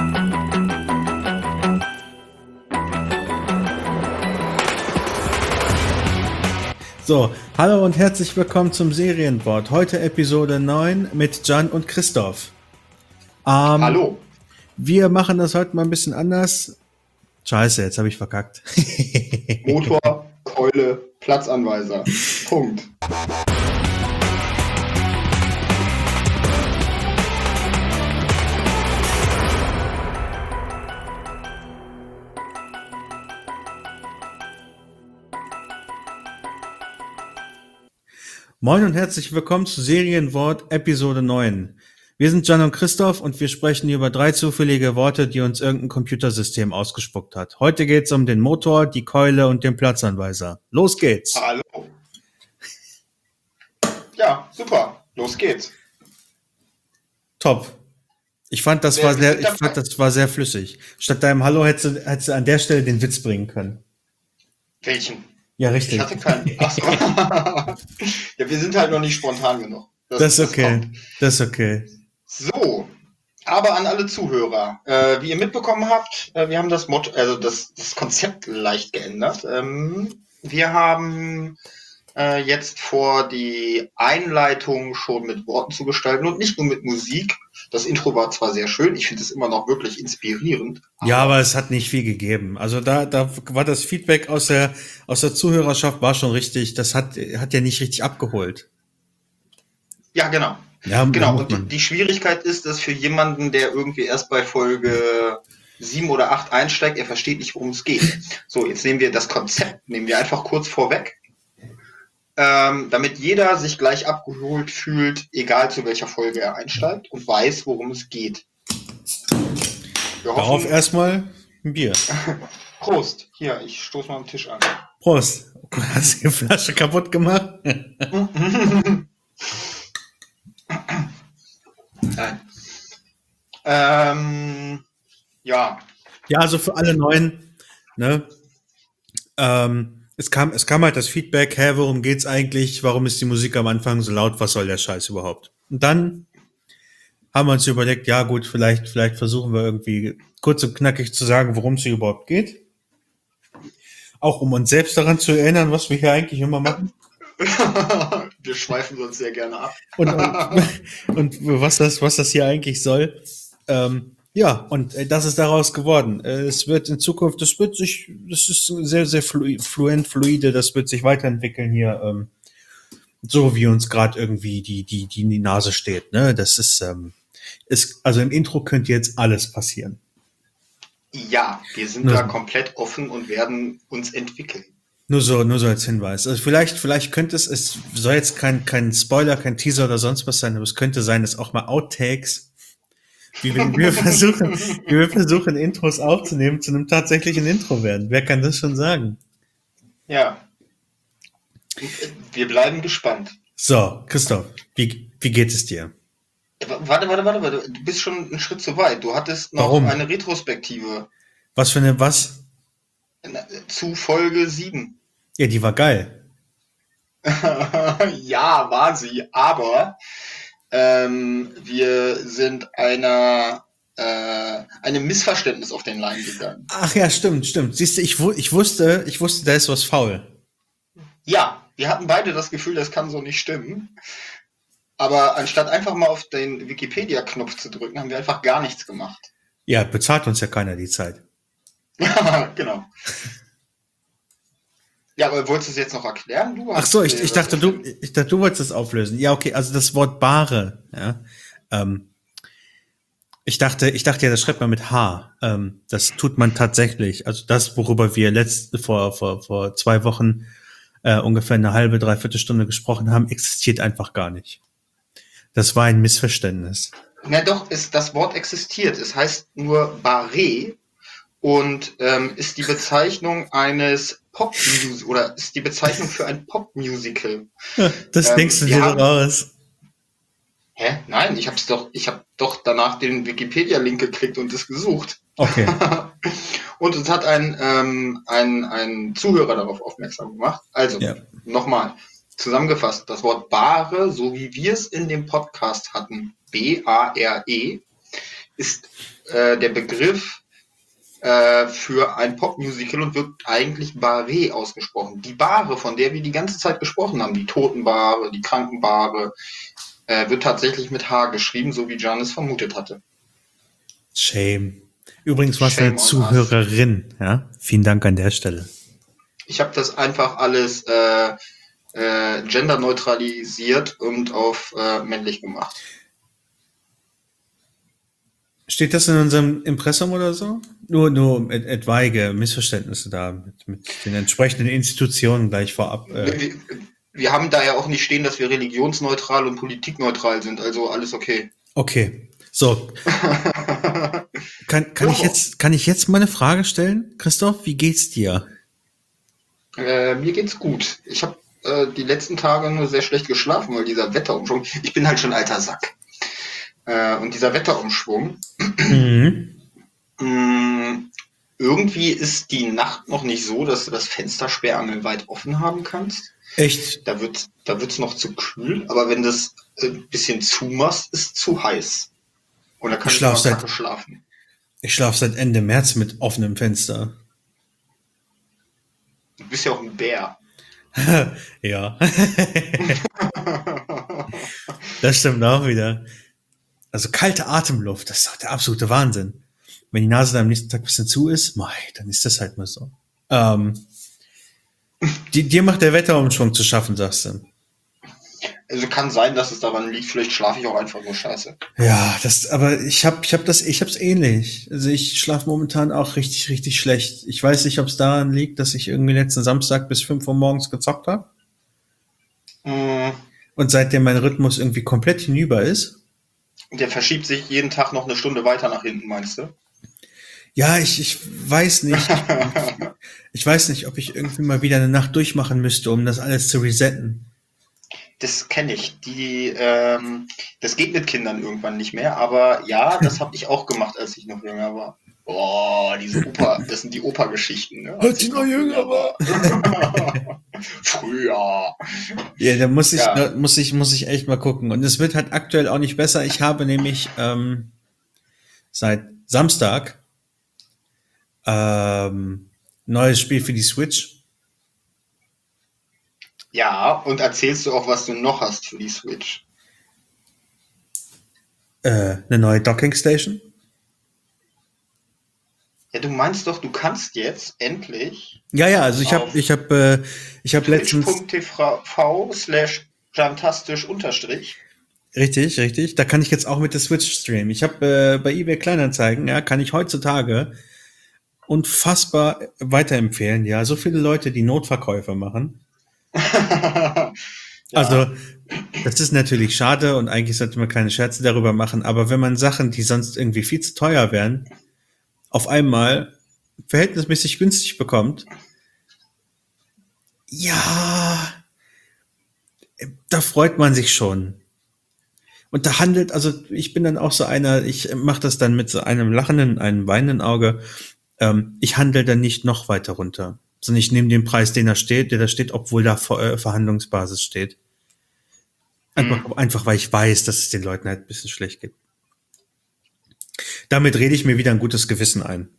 So, hallo und herzlich willkommen zum Serienwort. Heute Episode 9 mit Can und Christoph. Hallo. Wir machen das heute mal ein bisschen anders. Scheiße, jetzt habe ich verkackt. Motor, Keule, Platzanweiser. Punkt. Moin und herzlich willkommen zu Serienwort Episode 9. Wir sind Can und Christoph und wir sprechen über 3 zufällige Worte, die uns irgendein Computersystem ausgespuckt hat. Heute geht's um den Motor, die Keule und den Platzanweiser. Los geht's! Hallo. Ja, super. Los geht's. Top. Ich fand, das war sehr flüssig. Statt deinem Hallo hättest du an der Stelle den Witz bringen können. Welchen? Ja, richtig. Ich hatte keinen. Achso. Ja, wir sind halt noch nicht spontan genug. Das ist okay. Das ist okay. So, aber an alle Zuhörer. Wie ihr mitbekommen habt, wir haben das Motto, also das Konzept leicht geändert. Wir haben jetzt vor, die Einleitung schon mit Worten zu gestalten und nicht nur mit Musik. Das Intro war zwar sehr schön, ich finde es immer noch wirklich inspirierend. Ja, aber es hat nicht viel gegeben. Also da war das Feedback aus der Zuhörerschaft war schon richtig. Das hat ja nicht richtig abgeholt. Ja, genau. Ja, genau. Und die Schwierigkeit ist, dass für jemanden, der irgendwie erst bei Folge 7 oder 8 einsteigt, er versteht nicht, worum es geht. So, jetzt nehmen wir das Konzept, einfach kurz vorweg. Damit jeder sich gleich abgeholt fühlt, egal zu welcher Folge er einsteigt und weiß, worum es geht. Darauf erstmal ein Bier. Prost. Hier, ich stoße mal am Tisch an. Prost. Hast du die Flasche kaputt gemacht? Nein. Ja. Ja, also für alle Neuen, ne? Es kam halt das Feedback, worum geht's eigentlich? Warum ist die Musik am Anfang so laut? Was soll der Scheiß überhaupt? Und dann haben wir uns überlegt, ja gut, vielleicht versuchen wir irgendwie kurz und knackig zu sagen, worum es hier überhaupt geht. Auch um uns selbst daran zu erinnern, was wir hier eigentlich immer machen. Wir schweifen uns sehr gerne ab. Und was das hier eigentlich soll. Ja, und das ist daraus geworden. Es wird in Zukunft, das ist sehr, sehr fluide, das wird sich weiterentwickeln hier, so wie uns gerade irgendwie die Nase steht. Ne? Das ist also im Intro könnte jetzt alles passieren. Ja, wir sind da komplett offen und werden uns entwickeln. Nur so als Hinweis. Also vielleicht könnte es soll jetzt kein Spoiler, kein Teaser oder sonst was sein, aber es könnte sein, dass auch mal Outtakes, wie wir versuchen, Intros aufzunehmen, zu einem tatsächlichen Intro werden. Wer kann das schon sagen? Ja. Wir bleiben gespannt. So, Christoph, wie geht es dir? Warte. Du bist schon einen Schritt zu weit. Du hattest noch eine Retrospektive. Was für eine, was? Zu Folge 7. Ja, die war geil. Ja, war sie. Aber wir sind einem Missverständnis auf den Leim gegangen. Ach ja, stimmt. Siehst du, ich wusste, da ist was faul. Ja, wir hatten beide das Gefühl, das kann so nicht stimmen. Aber anstatt einfach mal auf den Wikipedia-Knopf zu drücken, haben wir einfach gar nichts gemacht. Ja, bezahlt uns ja keiner die Zeit. Ja, genau. Ja, aber wolltest du es jetzt noch erklären? Ach so, ich dachte, du wolltest das auflösen. Ja, okay, also das Wort Bare, ja. Ich dachte ja, das schreibt man mit H. Das tut man tatsächlich. Also das, worüber wir vor 2 Wochen ungefähr eine halbe, dreiviertel Stunde gesprochen haben, existiert einfach gar nicht. Das war ein Missverständnis. Na doch, das Wort existiert. Es heißt nur Barré und ist die Bezeichnung eines Pop-Musical oder ist die Bezeichnung für ein Pop-Musical. Das denkst du dir doch aus. Hä? Nein, ich habe doch danach den Wikipedia-Link geklickt und es gesucht. Okay. Und es hat ein Zuhörer darauf aufmerksam gemacht. Also, Nochmal zusammengefasst, das Wort Bare, so wie wir es in dem Podcast hatten, B-A-R-E, ist der Begriff für ein Popmusical und wird eigentlich Barre ausgesprochen. Die Bahre, von der wir die ganze Zeit gesprochen haben, die Totenbahre, die Krankenbahre, wird tatsächlich mit H geschrieben, so wie John es vermutet hatte. Shame. Übrigens war es Shame eine on us. Zuhörerin, ja? Vielen Dank an der Stelle. Ich habe das einfach alles genderneutralisiert und auf männlich gemacht. Steht das in unserem Impressum oder so? Nur etwaige Missverständnisse da mit den entsprechenden Institutionen gleich vorab. Wir haben da ja auch nicht stehen, dass wir religionsneutral und politikneutral sind, also alles okay. Okay, so. Kann ich jetzt mal eine Frage stellen? Christoph, wie geht's dir? Mir geht's gut. Ich habe die letzten Tage nur sehr schlecht geschlafen, weil dieser Wetterumschwung, ich bin halt schon alter Sack. Und dieser Wetterumschwung, irgendwie ist die Nacht noch nicht so, dass du das Fenster sperrangelweit offen haben kannst. Echt? Da wird's noch zu kühl, aber wenn du es ein bisschen zumachst, ist zu heiß. Und da kann ich mal kacke schlafen. Ich schlafe seit Ende März mit offenem Fenster. Du bist ja auch ein Bär. Ja. Das stimmt auch wieder. Also kalte Atemluft, das ist doch der absolute Wahnsinn. Wenn die Nase dann am nächsten Tag ein bisschen zu ist, dann ist das halt mal so. Dir macht der Wetterumschwung zu schaffen, sagst du. Also kann sein, dass es daran liegt, vielleicht schlafe ich auch einfach nur scheiße. Ja, aber ich hab's ähnlich. Also ich schlafe momentan auch richtig, richtig schlecht. Ich weiß nicht, ob es daran liegt, dass ich irgendwie letzten Samstag bis 5 Uhr morgens gezockt habe. Und seitdem mein Rhythmus irgendwie komplett hinüber ist. Der verschiebt sich jeden Tag noch eine Stunde weiter nach hinten, meinst du? Ja, ich weiß nicht. Ich weiß nicht, ob ich irgendwie mal wieder eine Nacht durchmachen müsste, um das alles zu resetten. Das kenne ich. Das geht mit Kindern irgendwann nicht mehr, aber ja, das habe ich auch gemacht, als ich noch jünger war. Boah, das sind die Opa-Geschichten, ne? Als ich noch jünger war. Früher. Ja, da muss ich echt mal gucken. Und es wird halt aktuell auch nicht besser. Ich habe nämlich seit Samstag neues Spiel für die Switch. Ja, und erzählst du auch, was du noch hast für die Switch? Eine neue Docking Station. Ja, du meinst doch, du kannst jetzt endlich. Ja, also ich habe letztens twitch.tv/jantastisch_. Richtig. Da kann ich jetzt auch mit der Switch streamen. Ich habe bei eBay Kleinanzeigen, ja, kann ich heutzutage unfassbar weiterempfehlen. Ja, so viele Leute, die Notverkäufe machen. Ja. Also, das ist natürlich schade und eigentlich sollte man keine Scherze darüber machen, aber wenn man Sachen, die sonst irgendwie viel zu teuer wären, auf einmal verhältnismäßig günstig bekommt, ja, da freut man sich schon. Und da handelt, also ich bin dann auch so einer, ich mache das dann mit so einem lachenden, einem weinenden Auge, ich handle dann nicht noch weiter runter, sondern ich nehme den Preis, der da steht, obwohl da Verhandlungsbasis steht. Einfach, weil ich weiß, dass es den Leuten halt ein bisschen schlecht geht. Damit rede ich mir wieder ein gutes Gewissen ein.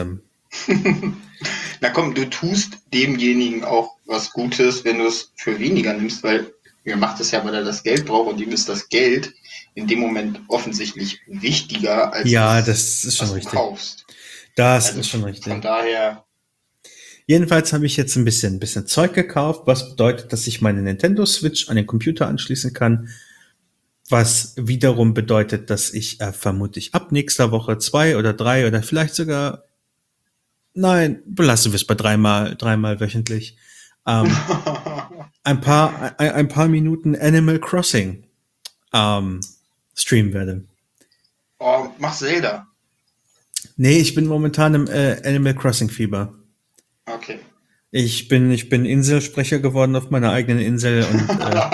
Na komm, du tust demjenigen auch was Gutes, wenn du es für weniger nimmst, weil er macht es ja, weil er das Geld braucht und ihm ist das Geld in dem Moment offensichtlich wichtiger als das ist schon was richtig. Du kaufst. Das ist schon richtig. Von daher. Jedenfalls habe ich jetzt ein bisschen Zeug gekauft, was bedeutet, dass ich meine Nintendo Switch an den Computer anschließen kann, was wiederum bedeutet, dass ich vermutlich ab nächster Woche 2 oder 3 oder vielleicht sogar, nein, belassen wir es bei dreimal wöchentlich, ein paar Minuten Animal Crossing streamen werde. Oh, mach Zelda. Nee, ich bin momentan im Animal Crossing Fieber. Okay. Ich bin Inselsprecher geworden auf meiner eigenen Insel und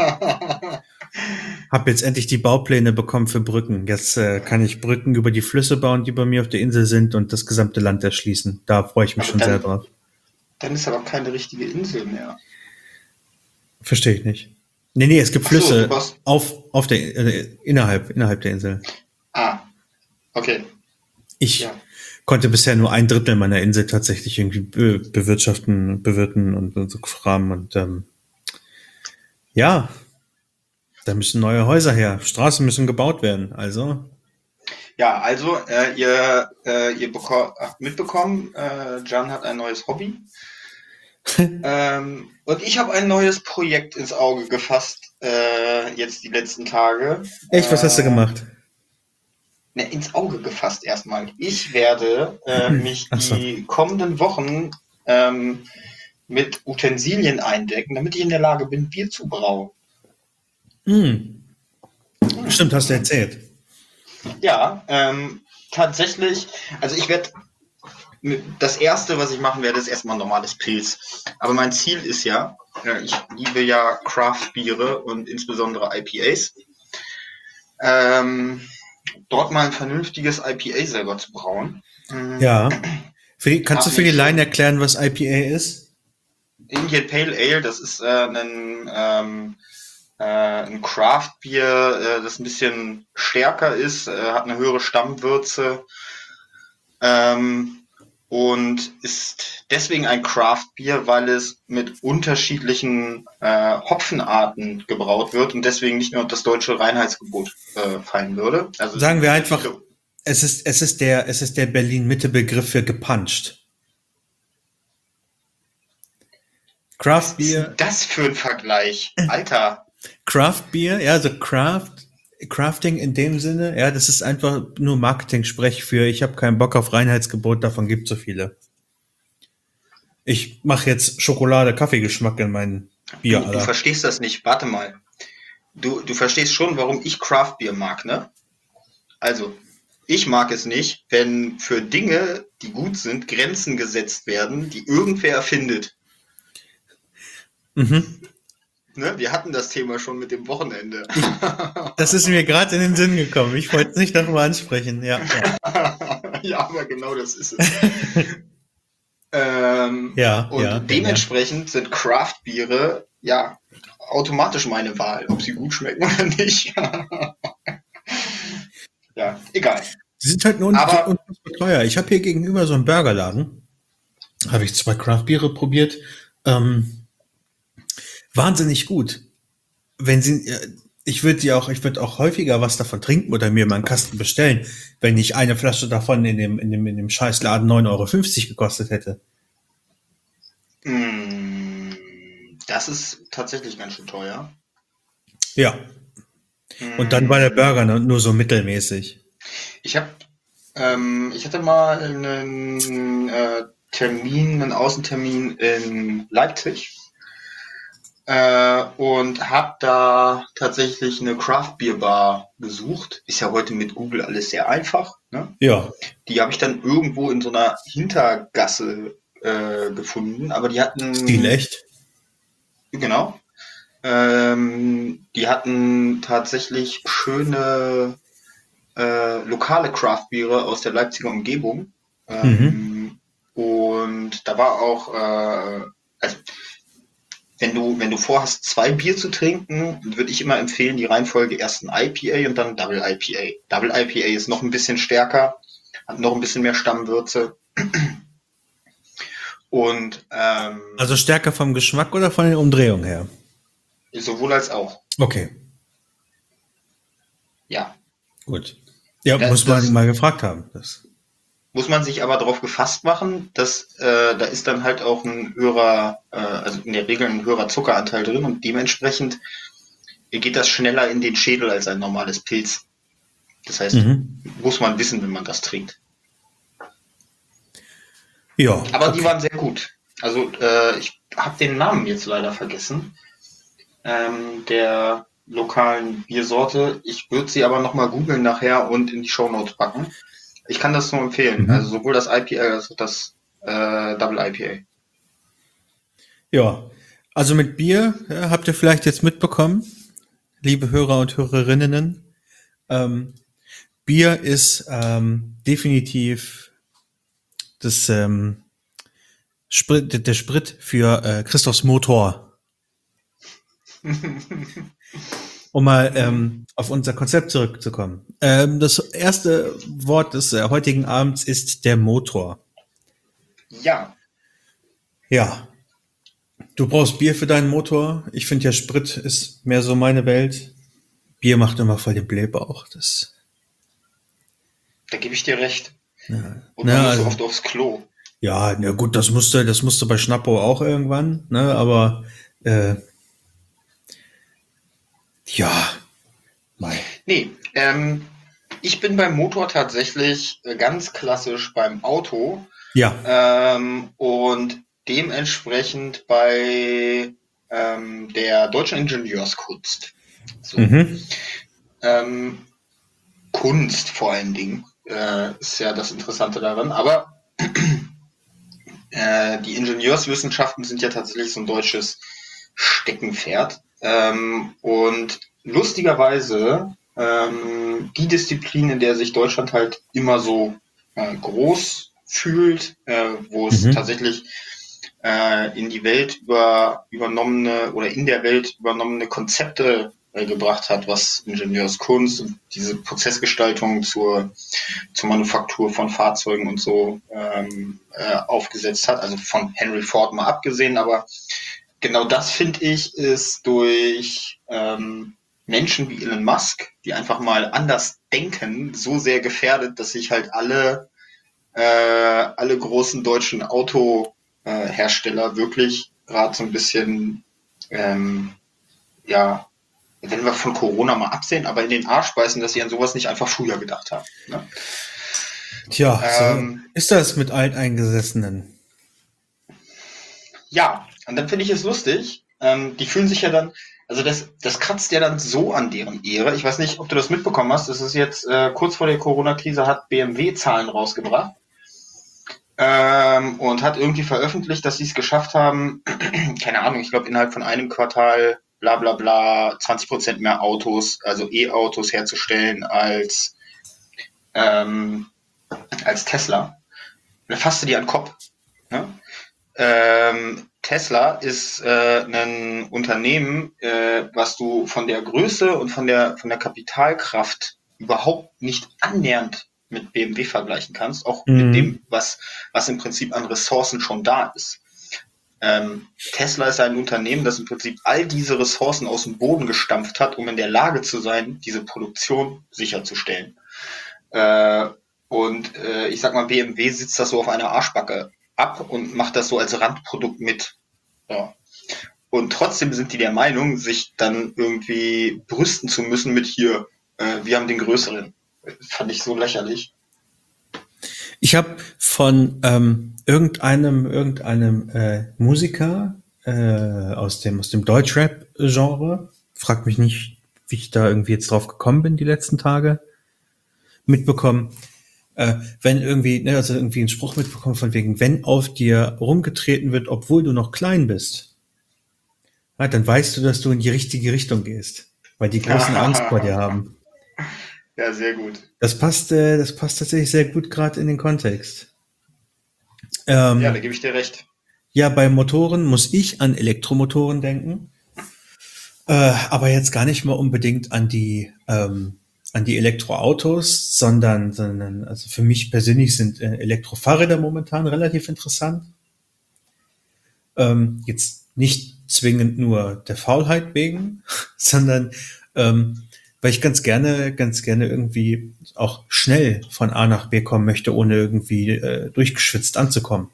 habe jetzt endlich die Baupläne bekommen für Brücken. Jetzt kann ich Brücken über die Flüsse bauen, die bei mir auf der Insel sind und das gesamte Land erschließen. Da freue ich mich schon sehr drauf. Dann ist aber keine richtige Insel mehr. Verstehe ich nicht. Nee, es gibt Flüsse auf der innerhalb der Insel. Ah, okay. Ich Ja. konnte bisher nur ein Drittel meiner Insel tatsächlich irgendwie bewirtschaften, bewirten und so Kram. Und ja, da müssen neue Häuser her. Straßen müssen gebaut werden. Also, Ja, also ihr habt mitbekommen, Jan hat ein neues Hobby. Und ich habe ein neues Projekt ins Auge gefasst, jetzt die letzten Tage. echt, was hast du gemacht? Ne, ins Auge gefasst erstmal. Ich werde mich Ach so. die kommenden Wochen ähm, mit Utensilien eindecken, damit ich in der Lage bin, Bier zu brauen. Hm, stimmt, hast du Mhm. erzählt. Ja, tatsächlich, also ich werde, das erste, was ich machen werde, ist erstmal ein normales Pilz. Aber mein Ziel ist ja, ich liebe ja Craft-Biere und insbesondere IPAs. Ähm, Dort mal ein vernünftiges IPA selber zu brauen. Ja. Kannst du Hab für die mich Laien schon erklären, was IPA ist? Indian Pale Ale, das ist ein Craft Bier, das ein bisschen stärker ist, hat eine höhere Stammwürze ähm, und ist deswegen ein Craft Bier, weil es mit unterschiedlichen Hopfenarten gebraut wird und deswegen nicht mehr unter das deutsche Reinheitsgebot fallen würde. Also es Sagen wir sind einfach, viele. es ist der Berlin-Mitte-Begriff für gepuncht. Was Craft ist denn Beer, das für ein Vergleich? Alter. Craft Beer, ja, also Crafting in dem Sinne, ja, das ist einfach nur Marketing-Sprech für, ich habe keinen Bock auf Reinheitsgebot, davon gibt so viele. Ich mache jetzt Schokolade-Kaffeegeschmack in mein Bier, Du Alter. verstehst das nicht. Warte mal. Du verstehst schon, warum ich Craft Beer mag, ne? Also, ich mag es nicht, wenn für Dinge, die gut sind, Grenzen gesetzt werden, die irgendwer erfindet. Mhm. Ne? Wir hatten das Thema schon mit dem Wochenende. Ich, Das ist mir gerade in den Sinn gekommen. Ich wollte es nicht darüber ansprechen. Ja, ja. Ja, aber genau das ist es. Ja, ja, Und ja, ja. dementsprechend sind Craft-Biere ja automatisch meine Wahl, ob sie gut schmecken oder nicht. Ja, egal. Die sind halt nur Aber unfassbar teuer. Ich habe hier gegenüber so einen Burgerladen, habe ich 2 Craft-Biere probiert. Ähm, wahnsinnig gut. Wenn sie, ich würde auch häufiger was davon trinken oder mir mal einen Kasten bestellen, wenn nicht eine Flasche davon in dem Scheißladen 9,50 € gekostet hätte. das ist tatsächlich ganz schön teuer. Ja. Und dann war der Mm, Burger nur so mittelmäßig. Ich habe, ich hatte mal einen einen Außentermin in Leipzig und habe da tatsächlich eine Craft Beer Bar besucht. Ist ja heute mit Google alles sehr einfach. Ne? Ja. Die habe ich dann irgendwo in so einer Hintergasse gefunden, aber die hatten, Stilecht. genau, die hatten tatsächlich schöne lokale Craft-Biere aus der Leipziger Umgebung. Mhm. Und da war auch, also wenn du vorhast, zwei Bier zu trinken, würde ich immer empfehlen, die Reihenfolge erst ein IPA und dann Double IPA. Double IPA ist noch ein bisschen stärker, hat noch ein bisschen mehr Stammwürze und Also stärker vom Geschmack oder von den Umdrehungen her? sowohl als auch. Okay, Ja, gut. Ja, das, muss man das mal gefragt haben. Das. muss man sich aber darauf gefasst machen, dass da ist dann halt auch ein höherer, also in der Regel ein höherer Zuckeranteil drin und dementsprechend geht das schneller in den Schädel als ein normales Pilz. Das heißt, Mhm. muss man wissen, wenn man das trinkt. Ja, Aber die okay. waren sehr gut. Also ich habe den Namen jetzt leider vergessen, der lokalen Biersorte. Ich würde sie aber nochmal googeln nachher und in die Shownotes packen. Ich kann das nur empfehlen. Also Mhm. sowohl das IPA als auch das Double IPA. Ja, also mit Bier, ja, habt ihr vielleicht jetzt mitbekommen, liebe Hörer und Hörerinnen, ähm, Bier ist definitiv das der Sprit für Christophs Motor. Um mal auf unser Konzept zurückzukommen. Das erste Wort des heutigen Abends ist der Motor. Ja, Ja, du brauchst Bier für deinen Motor. Ich finde ja, Sprit ist mehr so meine Welt. Bier macht immer voll den Blähbauch. da gebe ich dir recht. Und man Na, muss so also, oft aufs Klo. ja, na gut, das musste bei Schnappo auch irgendwann, ne? Aber ja, mei. Nee, ich bin beim Motor tatsächlich ganz klassisch beim Auto Ja. und dementsprechend bei der deutschen Ingenieurskunst. So. Mhm. Ähm, Kunst vor allen Dingen ist ja das Interessante daran. Aber die Ingenieurswissenschaften sind ja tatsächlich so ein deutsches Steckenpferd. Und lustigerweise die Disziplin, in der sich Deutschland halt immer so groß fühlt, wo es Mhm. tatsächlich in die Welt übernommene oder in der Welt übernommene Konzepte gebracht hat, was Ingenieurskunst und diese Prozessgestaltung zur Manufaktur von Fahrzeugen und so aufgesetzt hat. Also von Henry Ford mal abgesehen, aber genau das finde ich ist durch Menschen wie Elon Musk, die einfach mal anders denken, so sehr gefährdet, dass sich halt alle großen deutschen Autohersteller wirklich gerade so ein bisschen, ja, wenn wir von Corona mal absehen, aber in den Arsch beißen, dass sie an sowas nicht einfach früher gedacht haben. Ne? Tja, so Ähm, ist das mit Alteingesessenen. ja, und dann finde ich es lustig. Die fühlen sich ja dann, also das kratzt ja dann so an deren Ehre. Ich weiß nicht, ob du das mitbekommen hast. Das ist jetzt kurz vor der Corona-Krise hat BMW Zahlen rausgebracht und hat irgendwie veröffentlicht, dass sie es geschafft haben, keine Ahnung, ich glaube innerhalb von einem Quartal bla bla bla 20% mehr Autos, also E-Autos herzustellen ähm, als Tesla. Und dann fasst du dir an den Kopf. Ne? Tesla ist ein Unternehmen, was du von der Größe und von der Kapitalkraft überhaupt nicht annähernd mit BMW vergleichen kannst, auch mit Mhm. dem, was im Prinzip an Ressourcen schon da ist. Tesla ist ein Unternehmen, das im Prinzip all diese Ressourcen aus dem Boden gestampft hat, um in der Lage zu sein, diese Produktion sicherzustellen. Äh, ich sag mal, BMW sitzt das so auf einer Arschbacke ab und macht das so als Randprodukt mit. Ja. Und trotzdem sind die der Meinung, sich dann irgendwie brüsten zu müssen mit hier, wir haben den größeren. Fand ich so lächerlich. Ich habe von irgendeinem Musiker aus dem Deutschrap-Genre, frag mich nicht, wie ich da irgendwie jetzt drauf gekommen bin die letzten Tage, mitbekommen, wenn irgendwie, ne, also irgendwie einen Spruch mitbekommen von wegen, wenn auf dir rumgetreten wird, obwohl du noch klein bist, ja, dann weißt du, dass du in die richtige Richtung gehst, weil die Großen Angst vor dir haben. Ja, sehr gut. Das passt tatsächlich sehr gut gerade in den Kontext. Ja, da Ähm, gebe ich dir recht. ja, bei Motoren muss ich an Elektromotoren denken, aber jetzt gar nicht mal unbedingt an die Elektroautos, sondern also für mich persönlich sind Elektrofahrräder momentan relativ interessant. Jetzt nicht zwingend nur der Faulheit wegen, sondern weil ich ganz gerne irgendwie auch schnell von A nach B kommen möchte, ohne irgendwie durchgeschwitzt anzukommen.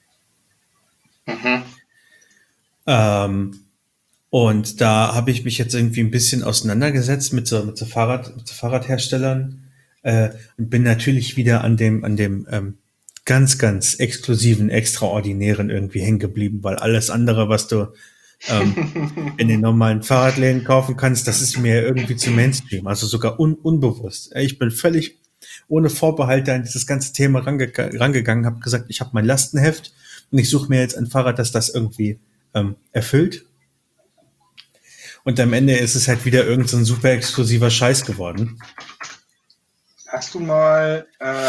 Mhm. Ähm, und da habe ich mich jetzt irgendwie ein bisschen auseinandergesetzt mit so Fahrradherstellern und bin natürlich wieder an dem ganz, ganz exklusiven, extraordinären irgendwie hängen geblieben, weil alles andere, was du ähm, in den normalen Fahrradläden kaufen kannst, das ist mir irgendwie zu Mainstream, also sogar unbewusst. Ich bin völlig ohne Vorbehalte an dieses ganze Thema rangegangen, habe gesagt, ich habe mein Lastenheft und ich suche mir jetzt ein Fahrrad, das das irgendwie erfüllt. Und am Ende ist es halt wieder irgend so ein super exklusiver Scheiß geworden. Hast du mal,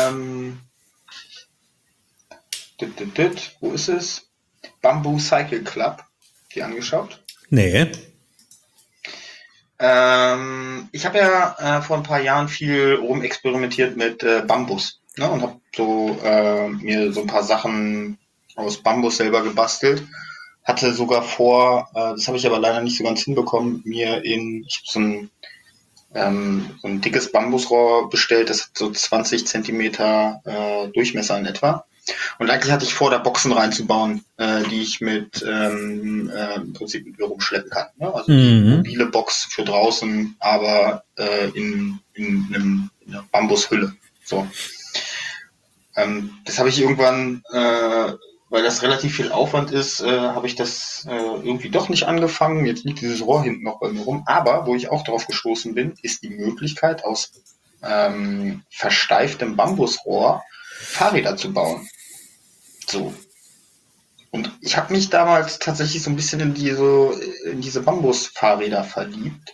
wo ist es? Bamboo Cycle Club, die angeschaut? Nee. Ich habe ja vor ein paar Jahren viel rumexperimentiert mit Bambus, ne, und habe so mir so ein paar Sachen aus Bambus selber gebastelt. Hatte sogar vor, das habe ich aber leider nicht so ganz hinbekommen, ich habe so ein dickes Bambusrohr bestellt, das hat so 20 Zentimeter Durchmesser in etwa. Und eigentlich hatte ich vor, da Boxen reinzubauen, die ich im Prinzip mit mir rumschleppen kann. Ne? Also die mobile Box für draußen, aber in einer Bambushülle. So. Das habe ich irgendwann, weil das relativ viel Aufwand ist, habe ich das irgendwie doch nicht angefangen. Jetzt liegt dieses Rohr hinten noch bei mir rum. Aber wo ich auch drauf gestoßen bin, ist die Möglichkeit, aus versteiftem Bambusrohr Fahrräder zu bauen. So. Und ich habe mich damals tatsächlich so ein bisschen in diese Bambus-Fahrräder verliebt.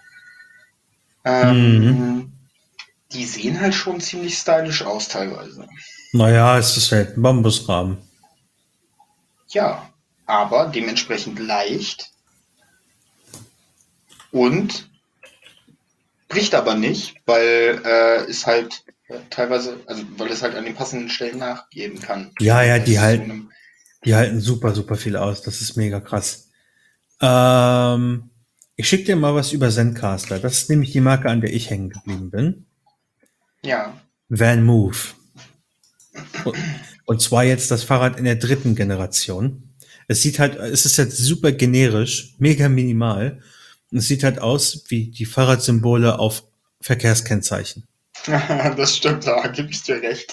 Die sehen halt schon ziemlich stylisch aus teilweise. Naja, es ist halt ein Bambusrahmen. Ja, aber dementsprechend leicht und bricht aber nicht, weil es halt teilweise, also weil es halt an den passenden Stellen nachgeben kann. Ja, Das die zu halten, die halten super, super viel aus. Das ist mega krass. Ich schicke dir mal was über Zencaster. Das ist nämlich die Marke, an der ich hängen geblieben bin. Ja, Van Move. Und zwar jetzt das Fahrrad in der 3. Generation. Es ist jetzt super generisch, mega minimal. Und es sieht halt aus wie die Fahrradsymbole auf Verkehrskennzeichen. das stimmt, da gebe ich dir recht.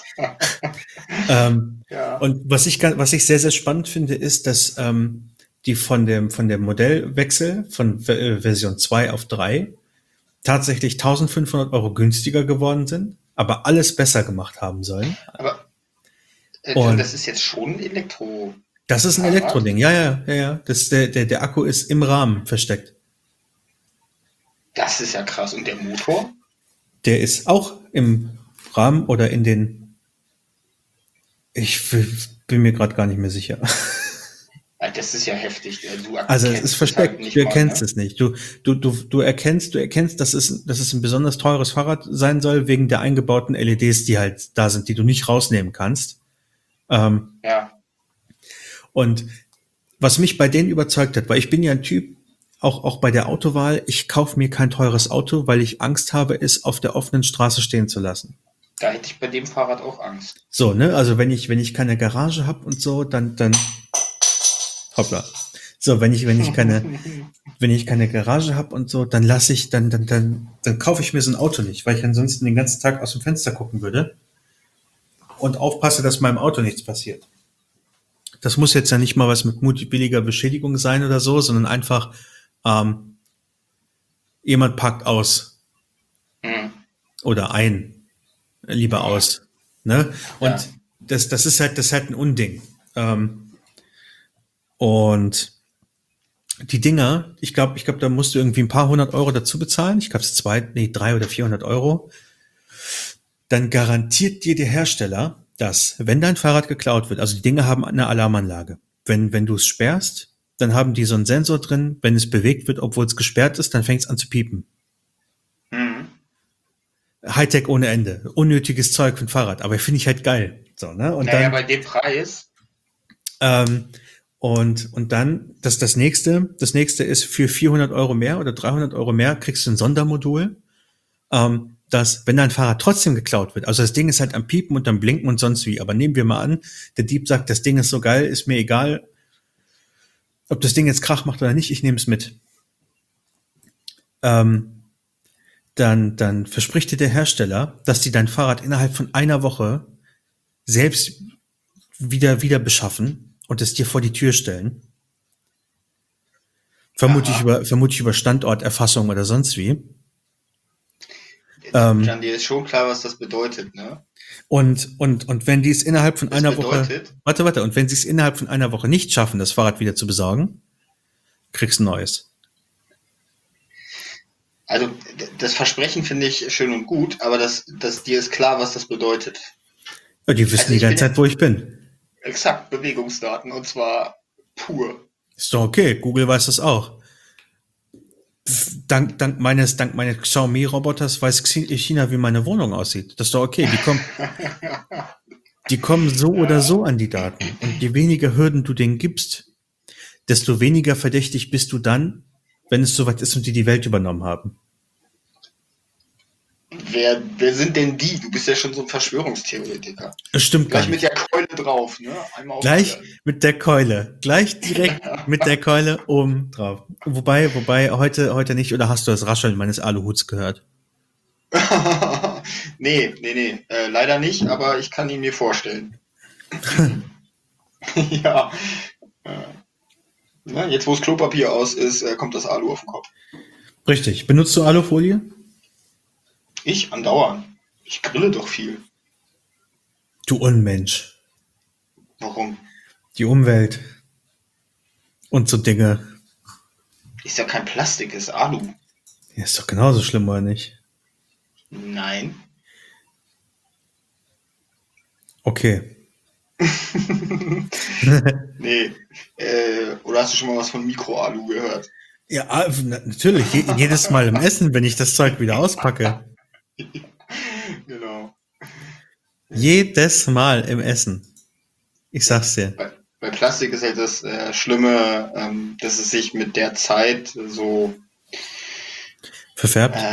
Ja. Und was ich sehr, sehr spannend finde, ist, dass die von dem Modellwechsel von Version 2 auf 3 tatsächlich 1.500 € günstiger geworden sind, aber alles besser gemacht haben sollen. Aber Und das ist jetzt schon Elektro. das ist ein Fahrrad? Elektroding, ja. Der Akku ist im Rahmen versteckt. Das ist ja krass. Und der Motor? Der ist auch im Rahmen oder in den. Bin mir gerade gar nicht mehr sicher. Das ist ja heftig. Also es ist versteckt. Halt nicht Du mal, erkennst ne? es nicht. Du erkennst, dass es ein besonders teures Fahrrad sein soll wegen der eingebauten LEDs, die halt da sind, die du nicht rausnehmen kannst. Ja. Und was mich bei denen überzeugt hat, weil ich bin ja ein Typ, auch bei der Autowahl, ich kaufe mir kein teures Auto, weil ich Angst habe, es auf der offenen Straße stehen zu lassen. Da hätte ich bei dem Fahrrad auch Angst. So, ne? Also wenn ich keine Garage habe und so, dann hoppla. So, wenn ich keine Garage habe und so, dann kaufe ich mir so ein Auto nicht, weil ich ansonsten den ganzen Tag aus dem Fenster gucken würde und aufpasse, dass meinem Auto nichts passiert. Das muss jetzt ja nicht mal was mit mutwilliger Beschädigung sein oder so, sondern einfach jemand parkt aus oder lieber aus. Ne? Und Ja. das ist halt ein Unding. Und die Dinger, ich glaube, da musst du irgendwie ein paar 100 € dazu bezahlen. Ich glaube, es 300 oder 400 €. Dann garantiert dir der Hersteller, dass, wenn dein Fahrrad geklaut wird, also die Dinge haben eine Alarmanlage. Wenn du es sperrst, dann haben die so einen Sensor drin. Wenn es bewegt wird, obwohl es gesperrt ist, dann fängt es an zu piepen. Hightech ohne Ende. Unnötiges Zeug für ein Fahrrad. Aber finde ich halt geil. So, ne? Und Naja, dann, bei dem Preis. und dann, das nächste ist für 400 € mehr oder 300 € mehr, kriegst du ein Sondermodul, dass, wenn dein Fahrrad trotzdem geklaut wird, also das Ding ist halt am Piepen und am Blinken und sonst wie, aber nehmen wir mal an, der Dieb sagt, das Ding ist so geil, ist mir egal, ob das Ding jetzt Krach macht oder nicht, ich nehme es mit. Dann verspricht dir der Hersteller, dass die dein Fahrrad innerhalb von einer Woche selbst wieder beschaffen und es dir vor die Tür stellen. Vermutlich über Standorterfassung oder sonst wie. Jan, dir ist schon klar, was das bedeutet, ne? Und wenn die es innerhalb von einer Woche, bedeutet, und wenn sie es innerhalb von einer Woche nicht schaffen, das Fahrrad wieder zu besorgen, kriegst du ein neues. also das Versprechen finde ich schön und gut, aber dir ist klar, was das bedeutet. Ja, die wissen Also die ich ganze bin- Zeit, wo ich bin. Exakt, Bewegungsdaten und zwar pur. Ist doch okay, Google weiß das auch. Dank meines Xiaomi-Roboters weiß China, wie meine Wohnung aussieht. Das ist doch okay. Die kommen so oder so an die Daten. Und je weniger Hürden du denen gibst, desto weniger verdächtig bist du dann, wenn es soweit ist und die Welt übernommen haben. Wer sind denn die? Du bist ja schon so ein Verschwörungstheoretiker. Das stimmt Gleich gar mit nicht. der Keule drauf, ne? Einmal Gleich aufhören. mit der Keule. Gleich direkt mit der Keule oben drauf. Wobei, heute nicht. Oder hast du das Rascheln meines Aluhuts gehört? Nee. Leider nicht, aber ich kann ihn mir vorstellen. Ja. Na, jetzt, wo das Klopapier aus ist, kommt das Alu auf den Kopf. Richtig. Benutzt du Alufolie? Ich andauernd. Ich grille doch viel. Du Unmensch. Warum? Die Umwelt. Und so Dinge. Ist ja kein Plastik, ist Alu. Ja, ist doch genauso schlimm, oder nicht? Nein. Okay. Nee. Oder hast du schon mal was von Mikroalu gehört? Ja, natürlich. Jedes Mal im Essen, wenn ich das Zeug wieder auspacke. Genau. Jedes Mal im Essen. Ich sag's dir. Bei Plastik ist halt das Schlimme, dass es sich mit der Zeit so Verfärbt?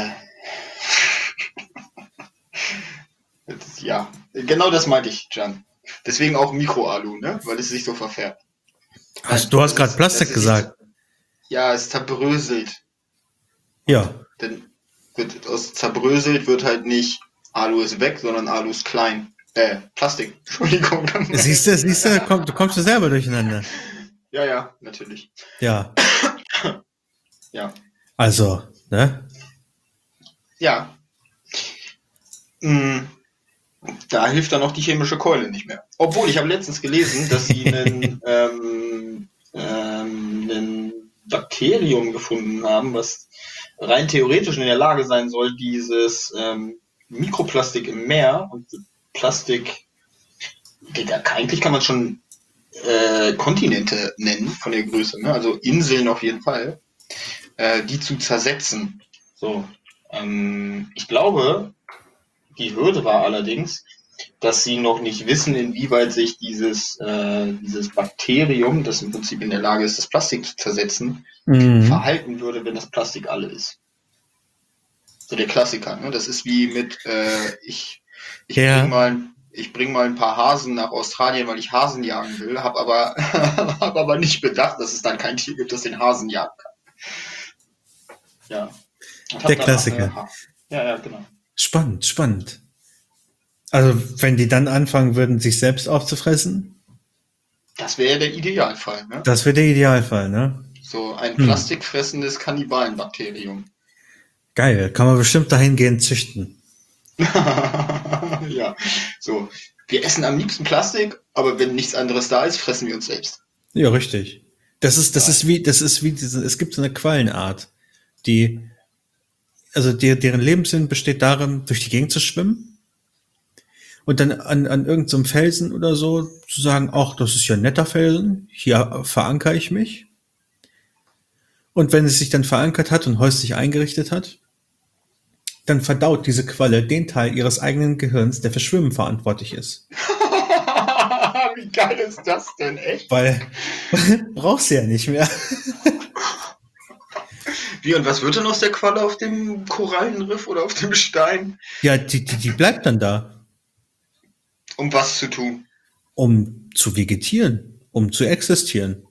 ja, genau das meinte ich, Can. Deswegen auch Mikroalu, ne? Weil es sich so verfärbt. Du hast gerade Plastik gesagt. Ja, es zerbröselt. Ja. Denn aus zerbröselt wird halt nicht Alu ist weg, sondern Alu ist klein. Plastik. Entschuldigung. Siehst du, du kommst du selber durcheinander. Ja, natürlich. Ja. Ja. Also, ne? Ja. Da hilft dann auch die chemische Keule nicht mehr. Obwohl, ich habe letztens gelesen, dass sie ein Bakterium gefunden haben, was rein theoretisch in der Lage sein soll, dieses Mikroplastik im Meer und Plastik, eigentlich kann man schon Kontinente nennen von der Größe, ne? Also Inseln auf jeden Fall, die zu zersetzen. So, ich glaube, die Hürde war allerdings, dass sie noch nicht wissen, inwieweit sich dieses Bakterium, das im Prinzip in der Lage ist, das Plastik zu zersetzen, verhalten würde, wenn das Plastik alle ist. So der Klassiker, ne? Das ist wie mit, ich bring mal ein paar Hasen nach Australien, weil ich Hasen jagen will, hab aber nicht bedacht, dass es dann kein Tier gibt, das den Hasen jagen kann. Ja. Der Klassiker. Ja, genau. Spannend. Also, wenn die dann anfangen würden, sich selbst aufzufressen? Das wäre der Idealfall, ne? Das wäre der Idealfall, ne? So ein plastikfressendes Kannibalenbakterium. Geil, kann man bestimmt dahingehend züchten. Ja, so. Wir essen am liebsten Plastik, aber wenn nichts anderes da ist, fressen wir uns selbst. Ja, richtig. Das ist wie es gibt so eine Quallenart, deren Lebenssinn besteht darin, durch die Gegend zu schwimmen und dann an irgendeinem so Felsen oder so zu sagen, ach, das ist ja ein netter Felsen, hier verankere ich mich. Und wenn es sich dann verankert hat und häuslich eingerichtet hat, dann verdaut diese Qualle den Teil ihres eigenen Gehirns, der für Schwimmen verantwortlich ist. Wie geil ist das denn, echt? Weil brauchst du ja nicht mehr. Wie, und was wird denn aus der Qualle auf dem Korallenriff oder auf dem Stein? Ja, die bleibt dann da. Um was zu tun? Um zu vegetieren, um zu existieren.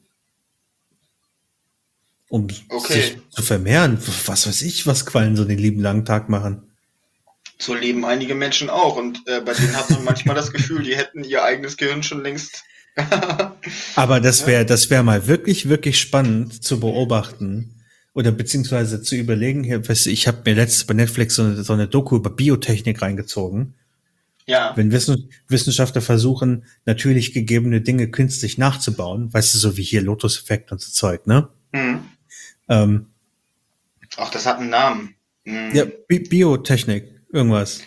Um sich zu vermehren. Was weiß ich, was Quallen so den lieben langen Tag machen. So leben einige Menschen auch. Und bei denen hat man manchmal das Gefühl, die hätten ihr eigenes Gehirn schon längst. Aber das wäre mal wirklich, wirklich spannend zu beobachten oder beziehungsweise zu überlegen. Ich habe mir letztens bei Netflix so eine Doku über Biotechnik reingezogen. Ja. Wenn Wissenschaftler versuchen, natürlich gegebene Dinge künstlich nachzubauen, weißt du, so wie hier Lotus-Effekt und so Zeug, ne? Ach, das hat einen Namen. Ja, Biotechnik, irgendwas.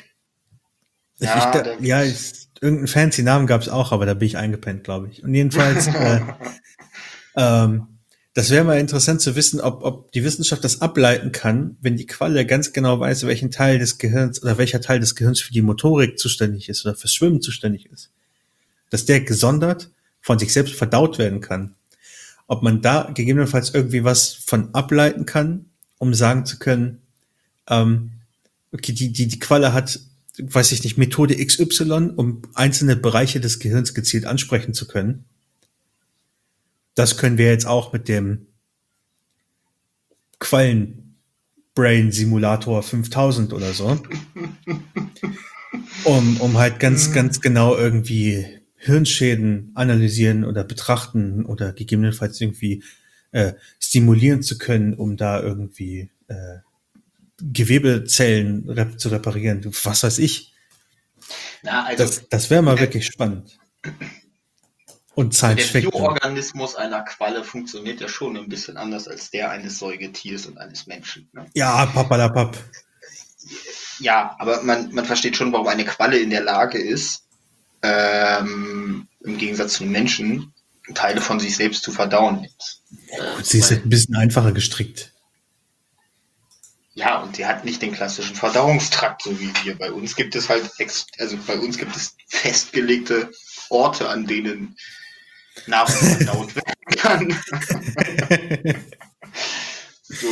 Irgendeinen fancy Namen gab es auch, aber da bin ich eingepennt, glaube ich. Und jedenfalls Das wäre mal interessant zu wissen, ob die Wissenschaft das ableiten kann, wenn die Qualle ganz genau weiß, welchen Teil des Gehirns oder welcher Teil des Gehirns für die Motorik zuständig ist oder fürs Schwimmen zuständig ist. Dass der gesondert von sich selbst verdaut werden kann. Ob man da gegebenenfalls irgendwie was von ableiten kann, um sagen zu können, okay, die Qualle hat, weiß ich nicht, Methode XY, um einzelne Bereiche des Gehirns gezielt ansprechen zu können. Das können wir jetzt auch mit dem Quallen-Brain-Simulator 5000 oder so. Um halt ganz genau irgendwie Hirnschäden analysieren oder betrachten oder gegebenenfalls irgendwie stimulieren zu können, um da irgendwie Gewebezellen zu reparieren. Was weiß ich. Na, also Das wäre mal wirklich spannend. Und der Science Fiction. Bioorganismus einer Qualle funktioniert ja schon ein bisschen anders als der eines Säugetiers und eines Menschen. Ne? Ja, papalapap. Ja, aber man versteht schon, warum eine Qualle in der Lage ist, im Gegensatz zu den Menschen, Teile von sich selbst zu verdauen. Sie ist halt ein bisschen einfacher gestrickt. Ja, und sie hat nicht den klassischen Verdauungstrakt, so wie wir. Bei uns gibt es halt, bei uns gibt es festgelegte Orte, an denen Nahrung verdaut werden kann. So.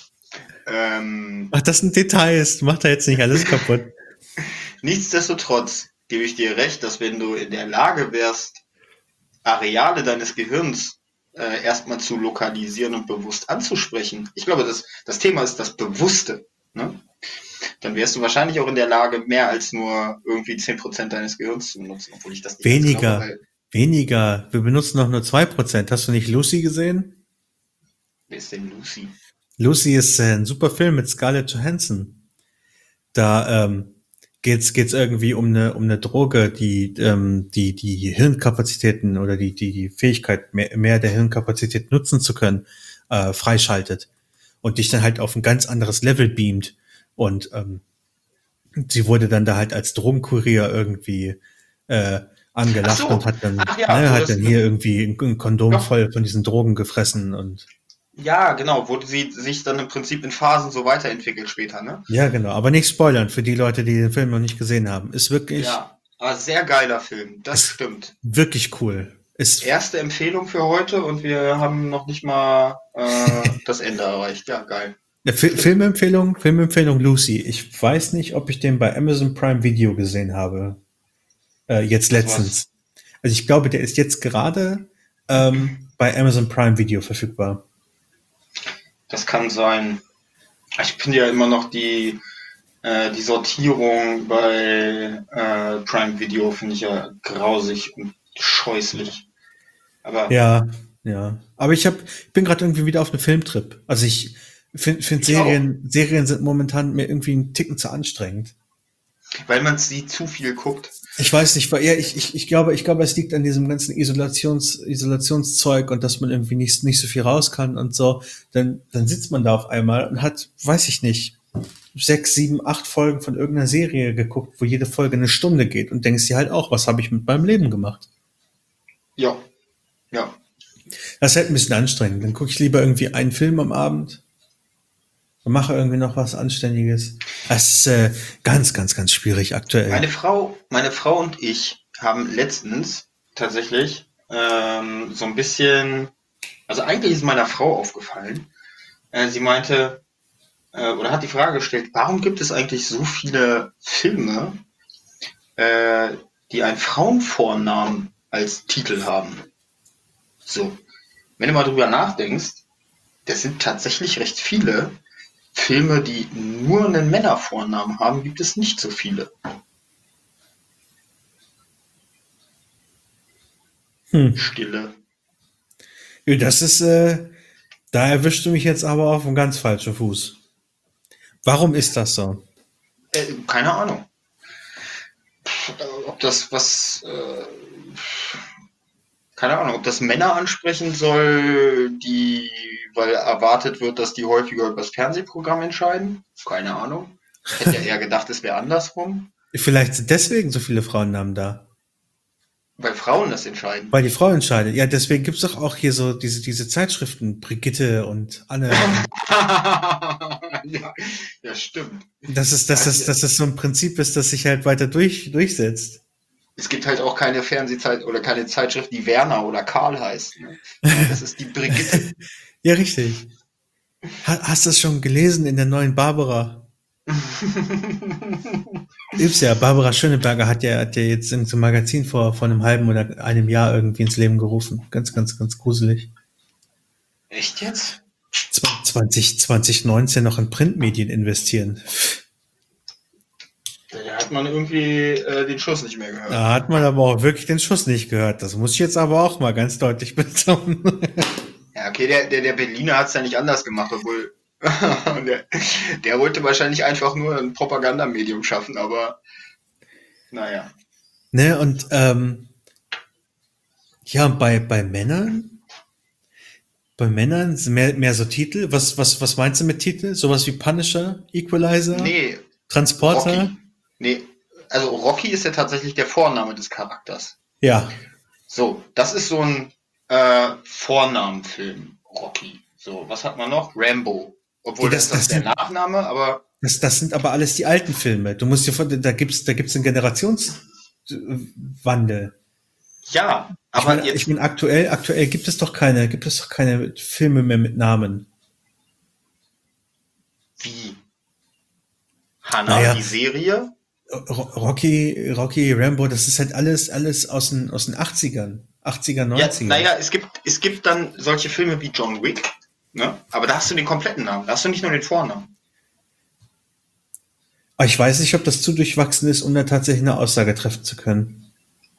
Ach, das sind Details. Macht da jetzt nicht alles kaputt. Nichtsdestotrotz gebe ich dir recht, dass wenn du in der Lage wärst, Areale deines Gehirns erstmal zu lokalisieren und bewusst anzusprechen. Ich glaube, das Thema ist das Bewusste. Ne? Dann wärst du wahrscheinlich auch in der Lage, mehr als nur irgendwie 10% deines Gehirns zu benutzen, obwohl ich das nicht Weniger. Weniger. Wir benutzen noch nur 2%. Hast du nicht Lucy gesehen? Wer ist denn Lucy? Lucy ist ein super Film mit Scarlett Johansson. Da geht's irgendwie um eine Droge, die Hirnkapazitäten oder die Fähigkeit, mehr der Hirnkapazität nutzen zu können, freischaltet. Und dich dann halt auf ein ganz anderes Level beamt. Und sie wurde dann da halt als Drogenkurier irgendwie angelacht So. und hat dann, hat dann hier irgendwie ein Kondom voll von diesen Drogen gefressen und ja, genau, wo sie sich dann im Prinzip in Phasen so weiterentwickelt später, ne? ja, genau. Aber nicht spoilern für die Leute, die den Film noch nicht gesehen haben. Ist wirklich, aber sehr geiler Film, das stimmt. wirklich cool. Ist Erste Empfehlung für heute und wir haben noch nicht mal das Ende erreicht. Ja, geil. Filmempfehlung Lucy. Ich weiß nicht, ob ich den bei Amazon Prime Video gesehen habe. Jetzt letztens. Also ich glaube, der ist jetzt gerade bei Amazon Prime Video verfügbar. Das kann sein. Ich finde ja immer noch die Sortierung bei Prime Video finde ich ja grausig und scheußlich. Aber ja. Aber ich bin gerade irgendwie wieder auf einem Filmtrip. Also ich finde Serien sind momentan mir irgendwie einen Ticken zu anstrengend. Weil man sie zu viel guckt. Ich weiß nicht, weil ich glaube, es liegt an diesem ganzen Isolationszeug und dass man irgendwie nicht so viel raus kann und so. Dann sitzt man da auf einmal und hat, weiß ich nicht, 6, 7, 8 Folgen von irgendeiner Serie geguckt, wo jede Folge eine Stunde geht und denkst dir halt auch, was habe ich mit meinem Leben gemacht? Ja. Das ist halt ein bisschen anstrengend. Dann gucke ich lieber irgendwie einen Film am Abend und mache irgendwie noch was Anständiges. Das ist ganz schwierig aktuell. Meine Frau und ich haben letztens tatsächlich so ein bisschen, also eigentlich ist meiner Frau aufgefallen, sie meinte, oder hat die Frage gestellt, warum gibt es eigentlich so viele Filme, die einen Frauenvornamen als Titel haben? So, wenn du mal drüber nachdenkst, das sind tatsächlich recht viele. Filme, die nur einen Männervornamen haben, gibt es nicht so viele. Stille. Das ist, da erwischst du mich jetzt aber auf einem ganz falschen Fuß. Warum ist das so? Keine Ahnung. Ob das keine Ahnung, ob das Männer ansprechen soll, weil erwartet wird, dass die häufiger über das Fernsehprogramm entscheiden. Keine Ahnung. Ich hätte ja eher gedacht, es wäre andersrum. Vielleicht sind deswegen so viele Frauennamen da. Weil Frauen das entscheiden. Weil die Frau entscheidet. Ja, deswegen gibt's doch auch hier so diese Zeitschriften, Brigitte und Anne. Ja, ja, stimmt. Dass das so ein Prinzip ist, das sich halt weiter durchsetzt. Es gibt halt auch keine Fernsehzeit oder keine Zeitschrift, die Werner oder Karl heißt. Ne? Ja, das ist die Brigitte. Ja, richtig. Hast du das schon gelesen in der neuen Barbara? Übst ja, Barbara Schöneberger hat ja jetzt in so einem Magazin vor einem halben oder einem Jahr irgendwie ins Leben gerufen. Ganz, ganz, ganz gruselig. Echt jetzt? 2019 noch in Printmedien investieren. Da hat man irgendwie den Schuss nicht mehr gehört. Da hat man aber auch wirklich den Schuss nicht gehört. Das muss ich jetzt aber auch mal ganz deutlich betonen. Ja, okay, der Berliner hat es ja nicht anders gemacht, obwohl der wollte wahrscheinlich einfach nur ein Propagandamedium schaffen, aber naja. Ne, und ja, bei Männern sind mehr so Titel. Was meinst du mit Titel? Sowas wie Punisher, Equalizer, Nee, Transporter? Rocky. Nee, also Rocky ist ja tatsächlich der Vorname des Charakters. Ja. So, das ist so ein Vornamenfilm, Rocky. So, was hat man noch? Rambo. Obwohl Nee, das ist der Nachname, aber das sind aber alles die alten Filme. Du musst dir da gibt's einen Generationswandel. ja, aber Ich meine, aktuell gibt es doch keine Filme mehr mit Namen. wie? Hannah, Naja, die Serie? Rocky, Rambo, das ist halt alles aus den 80ern, 80er, Ja, 90er. naja, es gibt dann solche Filme wie John Wick, ne? Aber da hast du den kompletten Namen, da hast du nicht nur den Vornamen. Aber ich weiß nicht, ob das zu durchwachsen ist, um da tatsächlich eine Aussage treffen zu können.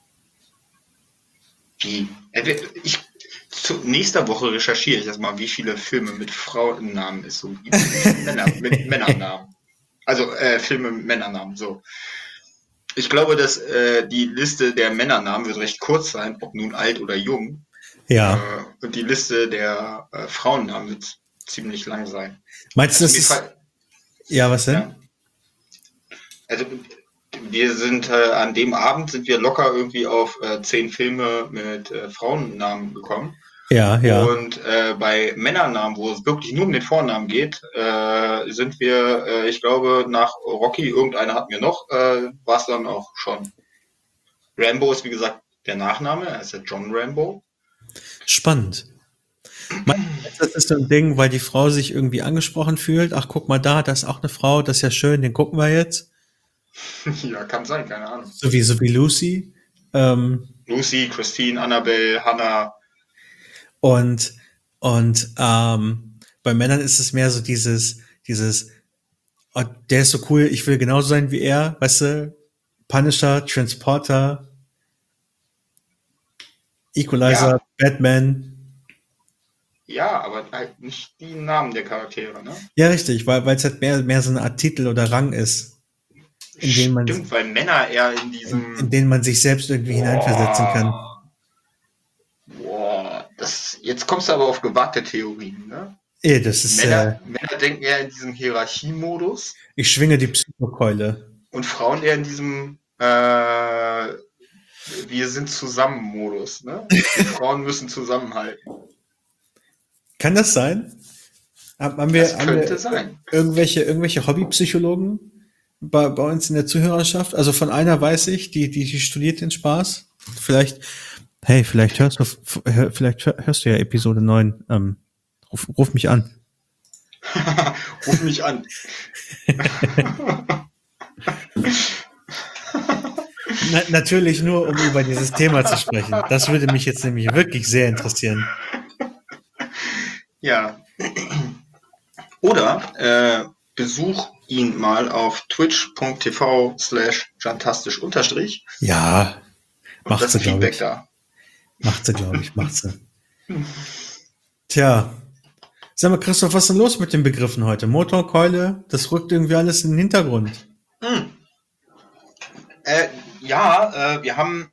Wie? Nächster Woche recherchiere ich das mal, wie viele Filme mit Frauennamen es so gibt. Mit Männernamen. Also Filme mit Männernamen, so. Ich glaube, dass die Liste der Männernamen wird recht kurz sein, ob nun alt oder jung. Ja. Und die Liste der Frauennamen wird ziemlich lang sein. Meinst du, Also das ist, ja, was denn? ja, also wir sind an dem Abend sind wir locker irgendwie auf 10 Filme mit Frauennamen gekommen. Ja, ja. Und bei Männernamen, wo es wirklich nur um den Vornamen geht, sind wir, ich glaube, nach Rocky, irgendeiner hatten wir noch, war es dann auch schon. Rambo ist wie gesagt der Nachname, er ist ja John Rambo. Spannend. Meinst du, das ist so ein Ding, weil die Frau sich irgendwie angesprochen fühlt? Ach, guck mal da ist auch eine Frau, das ist ja schön, den gucken wir jetzt. Ja, kann sein, keine Ahnung. So wie Lucy. Lucy, Christine, Annabelle, Hannah. Und bei Männern ist es mehr so dieses, oh, der ist so cool, ich will genauso sein wie er, weißt du? Punisher, Transporter, Equalizer, Ja, Batman. ja, aber halt nicht die Namen der Charaktere, ne? Ja, richtig, weil es halt mehr so eine Art Titel oder Rang ist, Stimmt, weil Männer eher in in diesem den man sich selbst irgendwie hineinversetzen kann. Boah, jetzt kommst du aber auf gewagte Theorien, ne? Das ist, Männer denken eher in diesem Hierarchiemodus ich schwinge die Psychokeule. und Frauen eher in diesem wir sind zusammen Modus, ne? Die Frauen müssen zusammenhalten. Kann das sein? Haben Das haben könnte wir sein. irgendwelche Hobbypsychologen bei uns in der Zuhörerschaft? Also von einer weiß ich, die studiert den Spaß. Vielleicht vielleicht hörst du ja Episode 9. Ruf mich an. Ruf mich an. Natürlich nur, um über dieses Thema zu sprechen. Das würde mich jetzt nämlich wirklich sehr interessieren. Ja. Oder besuch ihn mal auf twitch.tv/jantastisch- Ja, und macht lass sie, ein glaube Feedback ich. da. Macht sie. Tja. Sag mal, Christoph, was ist denn los mit den Begriffen heute? Motor, Keule, das rückt irgendwie alles in den Hintergrund. Hm. Ja,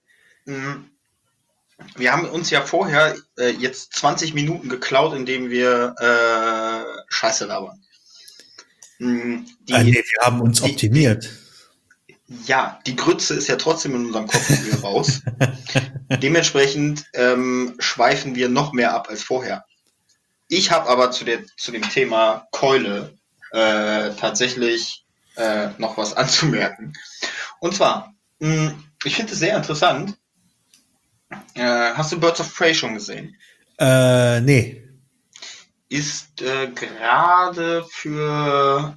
wir haben uns ja vorher jetzt 20 Minuten geklaut, indem wir Scheiße labern. Nee, wir haben uns optimiert. Ja, die Grütze ist ja trotzdem in unserem Kopf wieder raus. Dementsprechend schweifen wir noch mehr ab als vorher. Ich habe aber zu dem Thema Keule tatsächlich noch was anzumerken. Und zwar, ich finde es sehr interessant. Hast du Birds of Prey schon gesehen? Nee. Ist gerade für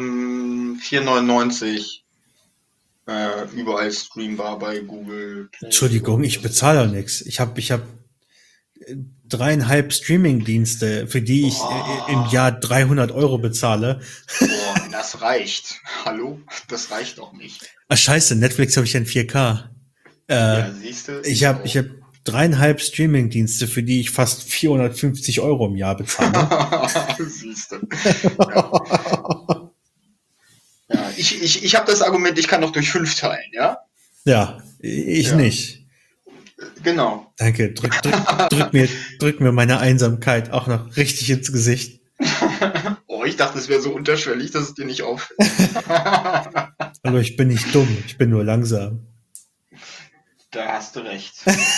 4,99 überall streambar bei Google. Entschuldigung, ich bezahle auch nichts. Ich hab 3,5 Streaming-Dienste, für die ich im Jahr 300 € bezahle. Boah, das reicht. Hallo? Das reicht doch nicht. Ah, scheiße, Netflix habe ich ja in 4K. Ja, siehst du? Ich hab 3,5 Streaming-Dienste, für die ich fast 450 € im Jahr bezahle. Siehst du. Ja. Ja, ich habe das Argument, ich kann noch durch 5 teilen, ja? Ja, ich Ja. nicht. Genau. Danke, drück mir meine Einsamkeit auch noch richtig ins Gesicht. Oh, ich dachte, es wäre so unterschwellig, dass es dir nicht auffällt. Aber ich bin nicht dumm, ich bin nur langsam. Da hast du recht.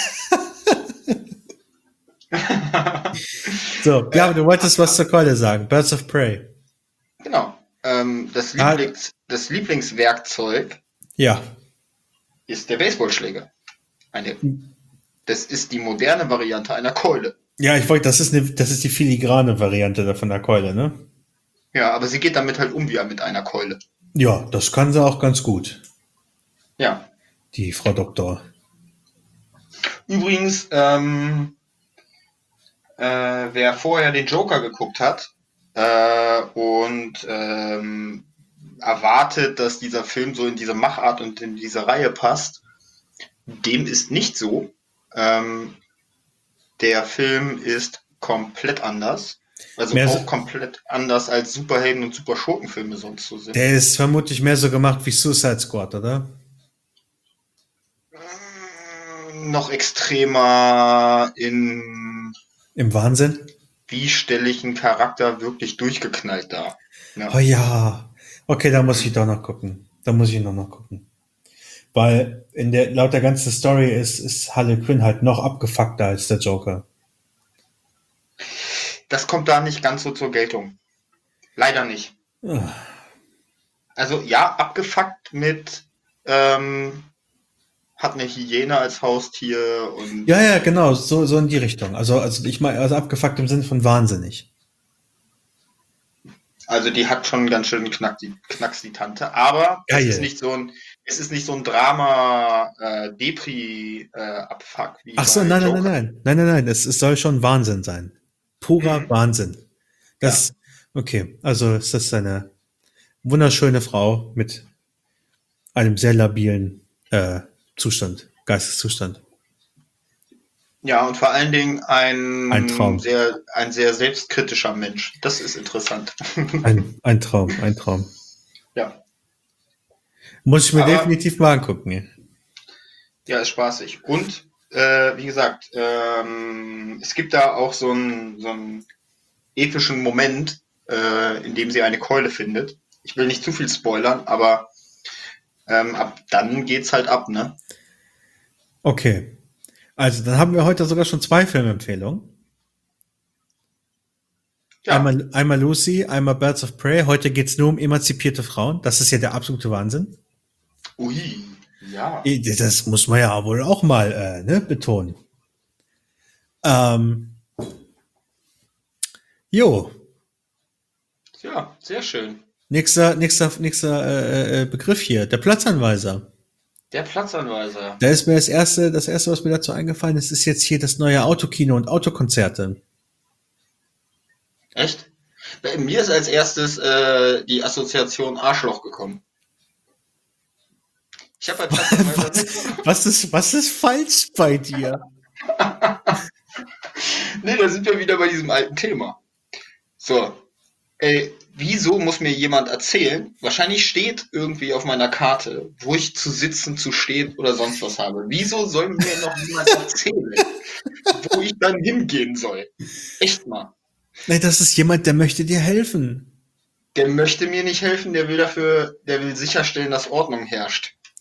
So, ja, aber du wolltest was zur Keule sagen. Birds of Prey. Genau. Ah, Das Lieblingswerkzeug ja. ist der Baseballschläger. Das ist die moderne Variante einer Keule. Ja, das ist die filigrane Variante von der Keule, ne? Ja, aber sie geht damit halt um wie mit einer Keule. Ja, das kann sie auch ganz gut, Ja. die Frau Doktor. Übrigens, wer vorher den Joker geguckt hat und erwartet, dass dieser Film so in diese Machart und in diese Reihe passt, dem ist nicht so. Der Film ist komplett anders. Also Mehr auch so, komplett anders als Superhelden- und Superschurkenfilme sonst so sind. der ist vermutlich mehr so gemacht wie Suicide Squad, oder? Noch extremer in, Im Wahnsinn? wie stelle ich einen Charakter wirklich durchgeknallt dar. Ja. Oh ja. Okay, da muss ich doch noch gucken. Da muss ich noch gucken. Weil laut der ganzen Story ist Harley Quinn halt noch abgefuckter als der Joker. Das kommt da nicht ganz so zur Geltung. Leider nicht. Ah. Also ja, abgefuckt mit hat eine Hyäne als Haustier und Ja, ja, genau, so in die Richtung. Also ich meine, also abgefuckt im Sinne von wahnsinnig. also die hat schon ganz schön Knacks die Tante, aber es ist Geil. nicht so ein Drama Depri Abfuck wie Ach so, bei nein, nein, nein, Joker. nein. Nein, nein, nein. Es soll schon Wahnsinn sein. Purer Wahnsinn. Ja. Okay, also es ist eine wunderschöne Frau mit einem sehr labilen Geisteszustand. Ja, und vor allen Dingen Ein Traum. ein sehr selbstkritischer Mensch. Das ist interessant. Ein Traum, ein Traum. Ja, Muss ich mir aber definitiv mal angucken. ja, ist spaßig. Und wie gesagt, es gibt da auch so einen epischen Moment, in dem sie eine Keule findet. Ich will nicht zu viel spoilern, aber ab dann geht's halt ab, ne? Okay. Also, dann haben wir heute sogar schon 2 Filmempfehlungen. Ja, Einmal Lucy, einmal Birds of Prey. Heute geht's nur um emanzipierte Frauen. Das ist ja der absolute Wahnsinn. ui, ja, Das muss man ja wohl auch mal betonen. Ähm, jo, ja, sehr schön. nächster Begriff hier, der Platzanweiser. Der Platzanweiser. Da ist mir das erste, was mir dazu eingefallen ist, ist jetzt hier das neue Autokino und Autokonzerte. Echt? Bei mir ist als erstes die Assoziation Arschloch gekommen. Ich habe bei Platzanweiser Was ist falsch bei dir? Nee, da sind wir wieder bei diesem alten Thema. So, wieso muss mir jemand erzählen? Wahrscheinlich steht irgendwie auf meiner Karte, wo ich zu sitzen, zu stehen oder sonst was habe. Wieso soll mir noch jemand erzählen, wo ich dann hingehen soll? Echt mal. Nein, das ist jemand, der möchte dir helfen. Der möchte mir nicht helfen, der will sicherstellen, dass Ordnung herrscht.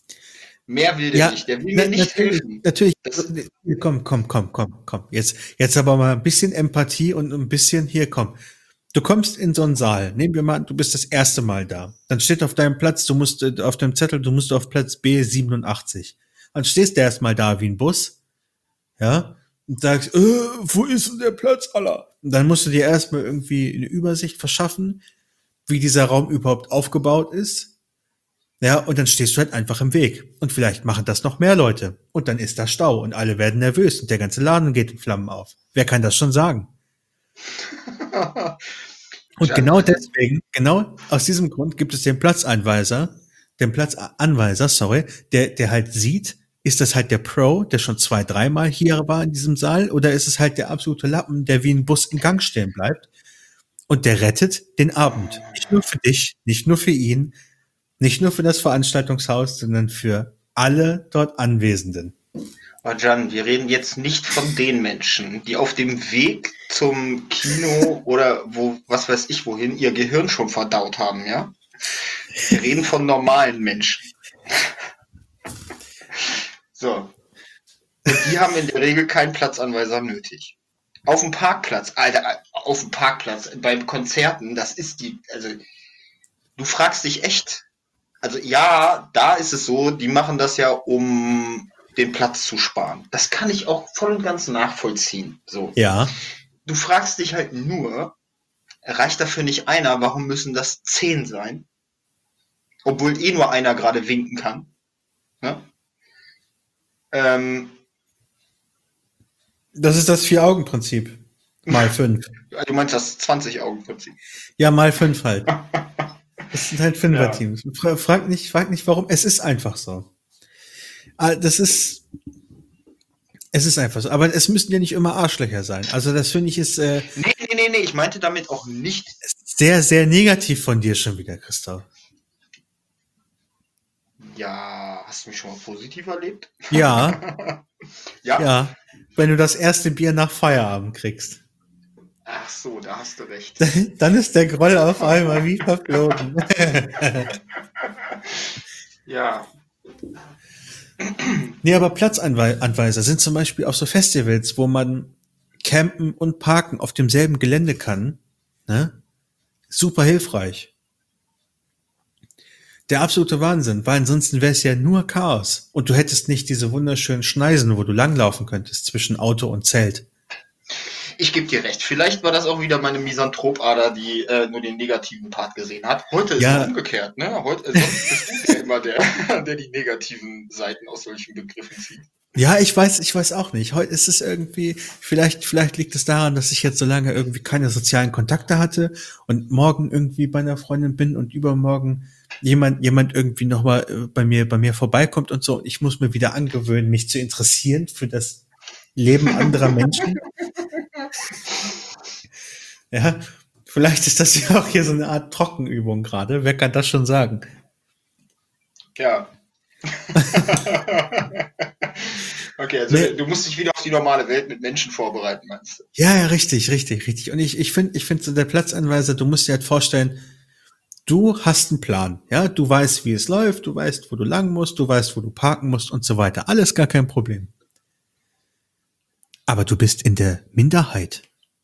Mehr will der Ja, nicht. Der will mir nicht natürlich, helfen. natürlich. Das, Komm. Jetzt aber mal ein bisschen Empathie und ein bisschen hier, komm. Du kommst in so einen Saal. Nehmen wir mal an, du bist das erste Mal da. Dann steht auf deinem Platz, du musst auf deinem Zettel, du musst auf Platz B87. Dann stehst du erstmal da wie ein Bus, ja, und sagst, wo ist denn der Platz, aller? Und dann musst du dir erstmal irgendwie eine Übersicht verschaffen, wie dieser Raum überhaupt aufgebaut ist. Ja, und dann stehst du halt einfach im Weg. Und vielleicht machen das noch mehr Leute. Und dann ist da Stau und alle werden nervös und der ganze Laden geht in Flammen auf. Wer kann das schon sagen? Und Jan, genau deswegen, genau aus diesem Grund gibt es den Platzanweiser, sorry, der halt sieht, ist das halt der Pro, der schon 2, dreimal hier war in diesem Saal, oder ist es halt der absolute Lappen, der wie ein Bus im Gang stehen bleibt? Und der rettet den Abend. Nicht nur für dich, nicht nur für ihn, nicht nur für das Veranstaltungshaus, sondern für alle dort Anwesenden. aber Jan, wir reden jetzt nicht von den Menschen, die auf dem Weg zum Kino oder wo, was weiß ich wohin, ihr Gehirn schon verdaut haben, ja? Wir reden von normalen Menschen. So. Und die haben in der Regel keinen Platzanweiser nötig. Auf dem Parkplatz, Alter, auf dem Parkplatz, beim Konzerten, das ist also, du fragst dich echt, also ja, da ist es so, die machen das ja, um den Platz zu sparen. Das kann ich auch voll und ganz nachvollziehen. So. Ja, Du fragst dich halt nur, reicht dafür nicht einer, warum müssen das 10 sein? Obwohl eh nur einer gerade winken kann. Ne? Ähm, das ist das Vier-Augen-Prinzip. Mal 5. du meinst das 20-Augen-Prinzip. Ja, mal 5 halt. Das sind halt Ja. Fünfer-Teams. Frag nicht warum. Es ist einfach so. Es ist einfach so. Aber es müssen ja nicht immer Arschlöcher sein. Also das finde ich ist Nee, ich meinte damit auch nicht. sehr, sehr negativ von dir schon wieder, Christoph. Ja, hast du mich schon mal positiv erlebt? Ja, Ja? ja. Wenn du das erste Bier nach Feierabend kriegst, Ach so, da hast du recht. dann ist der Groll auf einmal wie verflogen. Ja, Nee, aber Platzanweiser sind zum Beispiel auf so Festivals, wo man campen und parken auf demselben Gelände kann, ne? Super hilfreich. Der absolute Wahnsinn, weil ansonsten wäre es ja nur Chaos. Und du hättest nicht diese wunderschönen Schneisen, wo du langlaufen könntest zwischen Auto und Zelt. ich gebe dir recht. Vielleicht war das auch wieder meine Misanthropader, die nur den negativen Part gesehen hat. Heute ist mal Ja, umgekehrt, ne? Heute, sonst bist du ja immer der, der die negativen Seiten aus solchen Begriffen zieht. ja, ich weiß auch nicht. Heute ist es irgendwie, vielleicht liegt es daran, dass ich jetzt so lange irgendwie keine sozialen Kontakte hatte und morgen irgendwie bei einer Freundin bin und übermorgen jemand irgendwie nochmal bei mir vorbeikommt und so. Ich muss mir wieder angewöhnen, mich zu interessieren für das Leben anderer Menschen. Ja, vielleicht ist das ja auch hier so eine Art Trockenübung gerade. Wer kann das schon sagen? Ja. Okay, also Nee, du musst dich wieder auf die normale Welt mit Menschen vorbereiten, meinst du? ja, richtig. Und ich finde so der Platzanweiser, du musst dir halt vorstellen, du hast einen Plan, ja, du weißt, wie es läuft, du weißt, wo du lang musst, du weißt, wo du parken musst und so weiter. Alles gar kein Problem. Aber du bist in der Minderheit.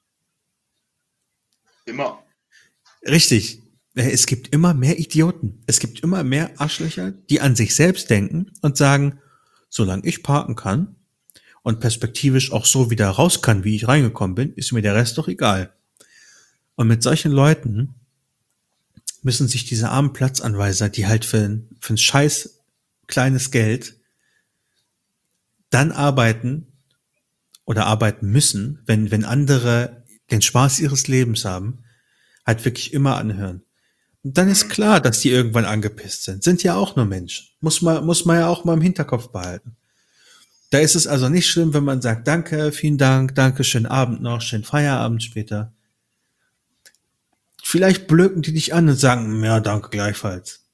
Immer. Richtig. Es gibt immer mehr Idioten. Es gibt immer mehr Arschlöcher, die an sich selbst denken und sagen, solange ich parken kann und perspektivisch auch so wieder raus kann, wie ich reingekommen bin, ist mir der Rest doch egal. Und mit solchen Leuten müssen sich diese armen Platzanweiser, die halt für ein scheiß kleines Geld dann arbeiten oder arbeiten müssen, wenn andere den Spaß ihres Lebens haben, halt wirklich immer anhören. Und dann ist Hm. klar, dass die irgendwann angepisst sind. Sind ja auch nur Menschen. Muss man ja auch mal im Hinterkopf behalten. Da ist es also nicht schlimm, wenn man sagt, danke, vielen Dank, danke, schönen Abend noch, schönen Feierabend später. Vielleicht blöken die dich an und sagen, ja, danke gleichfalls.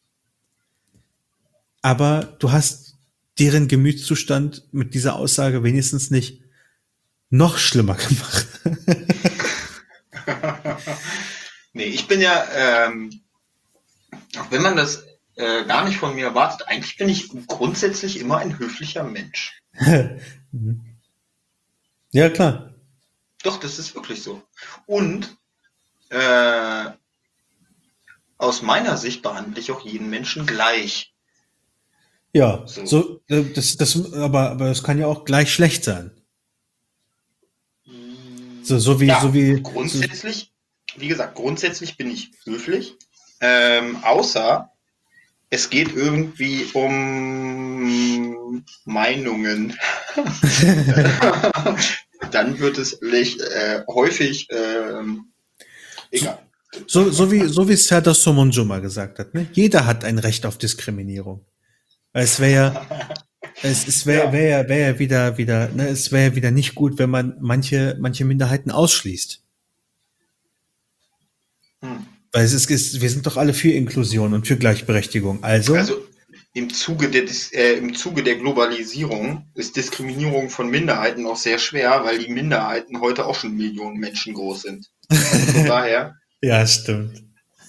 Aber du hast deren Gemütszustand mit dieser Aussage wenigstens nicht noch schlimmer gemacht. Nee, ich bin ja, auch wenn man das gar nicht von mir erwartet. Eigentlich bin ich grundsätzlich immer ein höflicher Mensch. Ja, klar. Doch, das ist wirklich so. Und äh, aus meiner Sicht behandle ich auch jeden Menschen gleich. Ja, So. so, aber das kann ja auch gleich schlecht sein. Ja, So, grundsätzlich, wie gesagt, grundsätzlich bin ich höflich. Außer es geht irgendwie um Meinungen. Dann wird es häufig so, egal. so wie Serdar Somuncu mal gesagt hat, ne? Jeder hat ein Recht auf Diskriminierung. Weil es wäre ja, Ja. wär ja wieder, ne, es wäre ja wieder nicht gut, wenn man manche Minderheiten ausschließt. Hm. Weil wir sind doch alle für Inklusion und für Gleichberechtigung. Also, Also im Zuge der Globalisierung ist Diskriminierung von Minderheiten auch sehr schwer, weil die Minderheiten heute auch schon Millionen Menschen groß sind. Also von daher, ja, stimmt.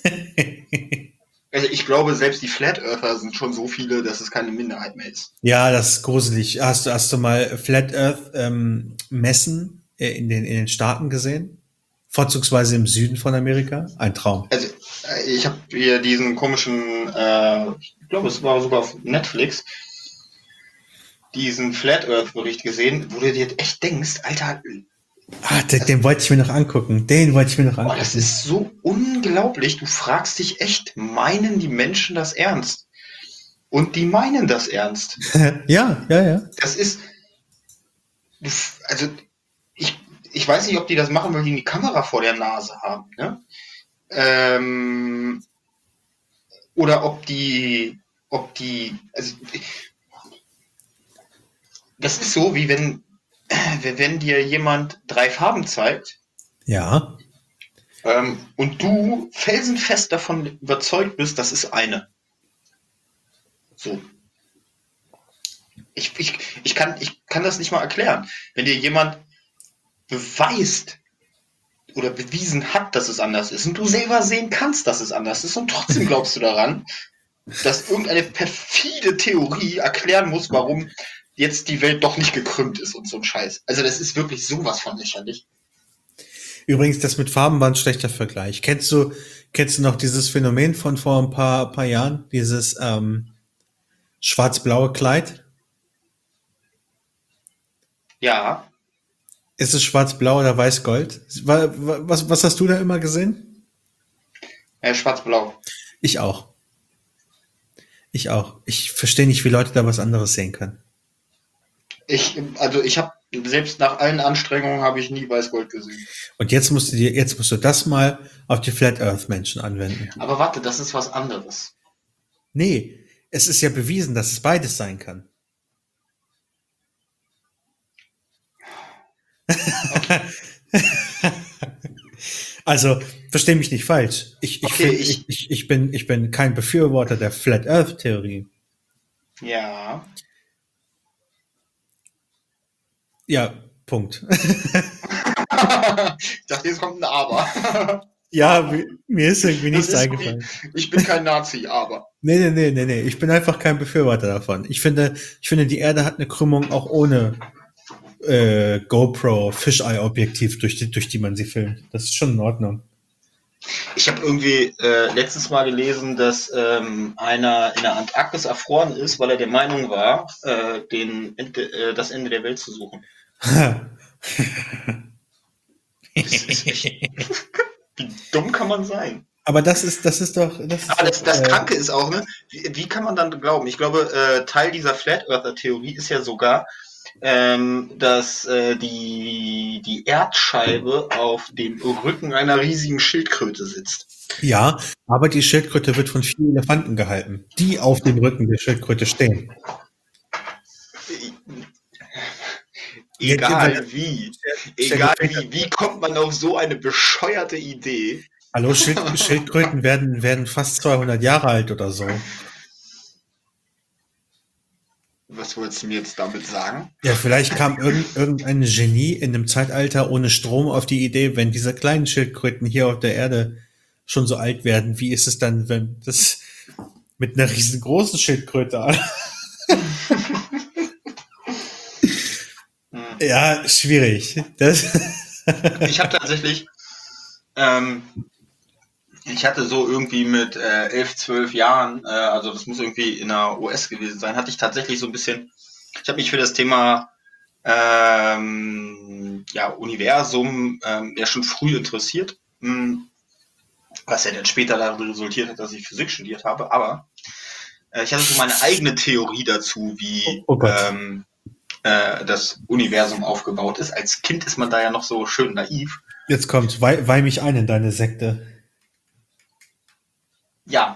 also ich glaube, selbst die Flat Earther sind schon so viele, dass es keine Minderheit mehr ist. Ja, das ist gruselig. Hast du mal Flat Earth Messen in den Staaten gesehen? Vorzugsweise im Süden von Amerika? Ein Traum. Also ich habe hier diesen komischen, ich glaube, es war sogar auf Netflix, diesen Flat Earth Bericht gesehen, wo du dir echt denkst, Alter, Ah, also, den wollte ich mir noch angucken. Den wollte ich mir noch boah, das angucken. ist so unglaublich. Du fragst dich echt, meinen die Menschen das ernst? Und die meinen das ernst. Ja, ja, ja. Das ist, also ich, ich weiß nicht, ob die das machen, weil die eine Kamera vor der Nase haben, ne? Ähm, oder also das ist so, wie wenn dir jemand drei Farben zeigt, Ja. und du felsenfest davon überzeugt bist, das ist eine. So. Ich kann das nicht mal erklären. Wenn dir jemand beweist oder bewiesen hat, dass es anders ist und du selber sehen kannst, dass es anders ist und trotzdem glaubst du daran, dass irgendeine perfide Theorie erklären muss, warum jetzt die Welt doch nicht gekrümmt ist und so ein Scheiß. Also das ist wirklich sowas von lächerlich. Übrigens, das mit Farben war ein schlechter Vergleich. Kennst du noch dieses Phänomen von vor ein paar Jahren? Dieses schwarz-blaue Kleid? Ja, Ist es schwarz-blau oder weiß-gold? Was hast du da immer gesehen? schwarz-blau. Ich auch. Ich auch. Ich verstehe nicht, wie Leute da was anderes sehen können. Also ich habe selbst nach allen Anstrengungen habe ich nie Weiß-Gold gesehen. Und jetzt musst du das mal auf die Flat Earth Menschen anwenden. Aber warte, das ist was anderes. Nee, es ist ja bewiesen, dass es beides sein kann. Okay, Also, versteh mich nicht falsch. okay, Ich bin kein Befürworter der Flat Earth Theorie. ja. Ja, Punkt. Ich dachte, jetzt kommt ein Aber. Ja, mir ist irgendwie Das nichts ist so wie, eingefallen. ich bin kein Nazi, aber. Nee. Ich bin einfach kein Befürworter davon. Ich finde, die Erde hat eine Krümmung auch ohne GoPro Fisheye-Objektiv, durch die man sie filmt. Das ist schon in Ordnung. Ich habe irgendwie letztens mal gelesen, dass einer in der Antarktis erfroren ist, weil er der Meinung war, das Ende der Welt zu suchen. Das ist echt, wie dumm kann man sein? Aber das ist Aber doch, das Kranke ist auch, ne? Wie kann man dann glauben? Ich glaube, Teil dieser Flat Earther Theorie ist ja sogar, dass die Erdscheibe auf dem Rücken einer riesigen Schildkröte sitzt. ja, aber die Schildkröte wird von 4 Elefanten gehalten, die auf dem Rücken der Schildkröte stehen. Egal wie, Stell dir egal vor, wie kommt man auf so eine bescheuerte Idee? hallo, Schildkröten werden fast 200 Jahre alt oder so. Was wolltest du mir jetzt damit sagen? Ja, vielleicht kam irgendein Genie in einem Zeitalter ohne Strom auf die Idee, wenn diese kleinen Schildkröten hier auf der Erde schon so alt werden, wie ist es dann, mit einer riesengroßen Schildkröte an. Ja, schwierig. Ich habe tatsächlich, ich hatte so irgendwie mit 11, 12 Jahren, also das muss irgendwie in der US gewesen sein, hatte ich tatsächlich so ein bisschen, ich habe mich für das Thema ja, Universum ja schon früh interessiert, was ja dann später darin resultiert hat, dass ich Physik studiert habe, aber ich hatte so meine eigene Theorie dazu, wie Oh Gott. das Universum aufgebaut ist. Als Kind ist man da ja noch so schön naiv. Jetzt kommt, weih mich ein in deine Sekte. Ja,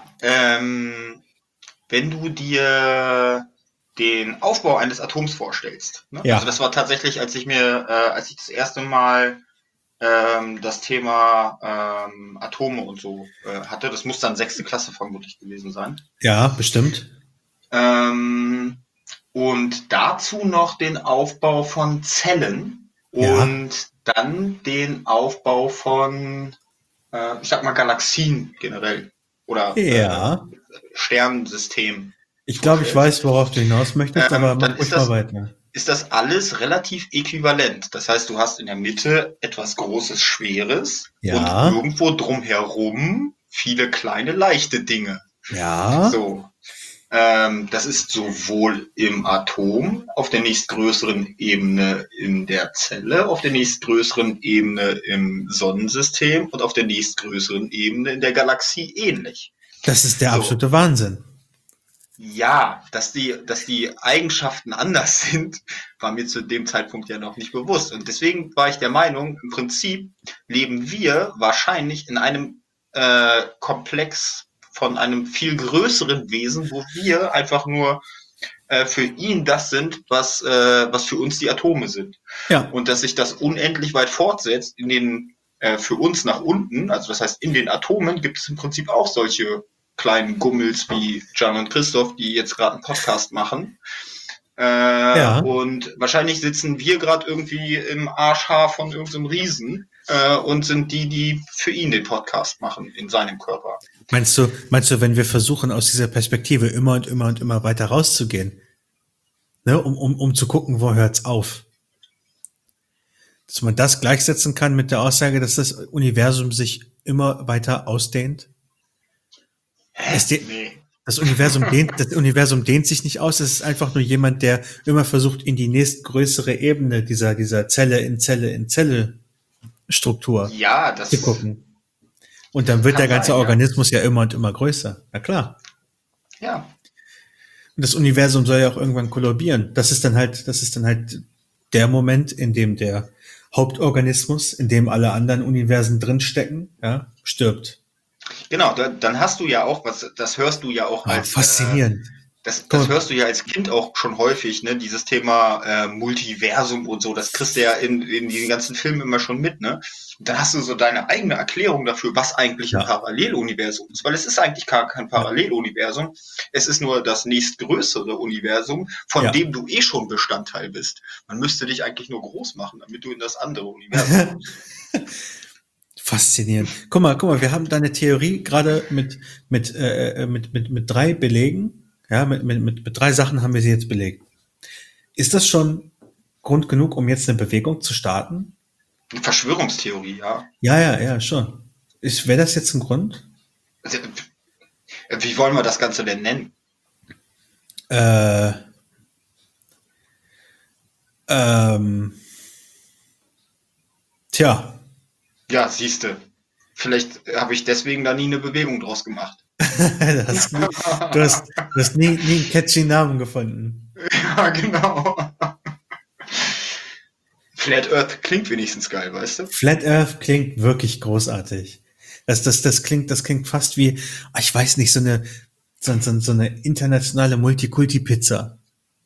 wenn du dir den Aufbau eines Atoms vorstellst, ne? Ja. Also das war tatsächlich, als ich das erste Mal das Thema Atome und so hatte, das muss dann 6. Klasse vermutlich gewesen sein. Ja, bestimmt. Ähm, und dazu noch den Aufbau von Zellen Ja. und dann den Aufbau von, ich sag mal, Galaxien generell oder Ja. Sternensystem Ich glaube, ich vorstellst, weiß, worauf du hinaus möchtest, aber dann mach ruhig mal weiter. ist das alles relativ äquivalent. Das heißt, du hast in der Mitte etwas Großes, Schweres und Ja. irgendwo drumherum viele kleine, leichte Dinge. Ja. So, das ist sowohl im Atom, auf der nächstgrößeren Ebene in der Zelle, auf der nächstgrößeren Ebene im Sonnensystem und auf der nächstgrößeren Ebene in der Galaxie ähnlich. Das ist der So, absolute Wahnsinn. ja, dass die Eigenschaften anders sind, war mir zu dem Zeitpunkt ja noch nicht bewusst. Und deswegen war ich der Meinung, im Prinzip leben wir wahrscheinlich in einem Komplex von einem viel größeren Wesen, wo wir einfach nur für ihn das sind, was für uns die Atome sind. Ja. Und dass sich das unendlich weit fortsetzt in den für uns nach unten, also das heißt in den Atomen gibt es im Prinzip auch solche kleinen Gummels wie Can und Christoph, die jetzt gerade einen Podcast machen. Ja. Und wahrscheinlich sitzen wir gerade irgendwie im Arschhaar von irgendeinem Riesen und sind die für ihn den Podcast machen in seinem Körper. Meinst du, wenn wir versuchen, aus dieser Perspektive immer und immer und immer weiter rauszugehen, ne, um zu gucken, wo hört's auf? Dass man das gleichsetzen kann mit der Aussage, dass das Universum sich immer weiter ausdehnt? Nee. Das Universum dehnt sich nicht aus, es ist einfach nur jemand, der immer versucht, in die nächstgrößere Ebene dieser Zelle in Zelle in Zelle Struktur Ja, zu das gucken. Und dann wird kann der ganze sein, ja. Organismus ja immer und immer größer. Na klar. Ja, Und das Universum soll ja auch irgendwann kollabieren. Das ist dann halt der Moment, in dem der Hauptorganismus, in dem alle anderen Universen drinstecken, ja, stirbt. genau. Dann hast du ja auch, das hörst du ja auch Ah, als faszinierend. das hörst du ja als Kind auch schon häufig, ne? Dieses Thema Multiversum und so, das kriegst du ja in diesen ganzen Filmen immer schon mit, ne? Und dann hast du so deine eigene Erklärung dafür, was eigentlich ein Ja. Paralleluniversum ist, weil es ist eigentlich gar kein Paralleluniversum, es ist nur das nächstgrößere Universum, von Ja. dem du eh schon Bestandteil bist. Man müsste dich eigentlich nur groß machen, damit du in das andere Universum kommst. Faszinierend. Guck mal, wir haben deine Theorie gerade mit 3 Belegen. Ja, mit 3 Sachen haben wir sie jetzt belegt. Ist das schon Grund genug, um jetzt eine Bewegung zu starten? Eine Verschwörungstheorie, ja. Ja, schon. Wäre das jetzt ein Grund? Also, wie wollen wir das Ganze denn nennen? Äh, ähm, tja, Ja, siehste. Vielleicht habe ich deswegen da nie eine Bewegung draus gemacht. du hast nie einen catchy Namen gefunden. Ja, genau. Flat Earth klingt wenigstens geil, weißt du? Flat Earth klingt wirklich großartig. Das klingt fast wie, ich weiß nicht, so eine internationale Multikulti-Pizza.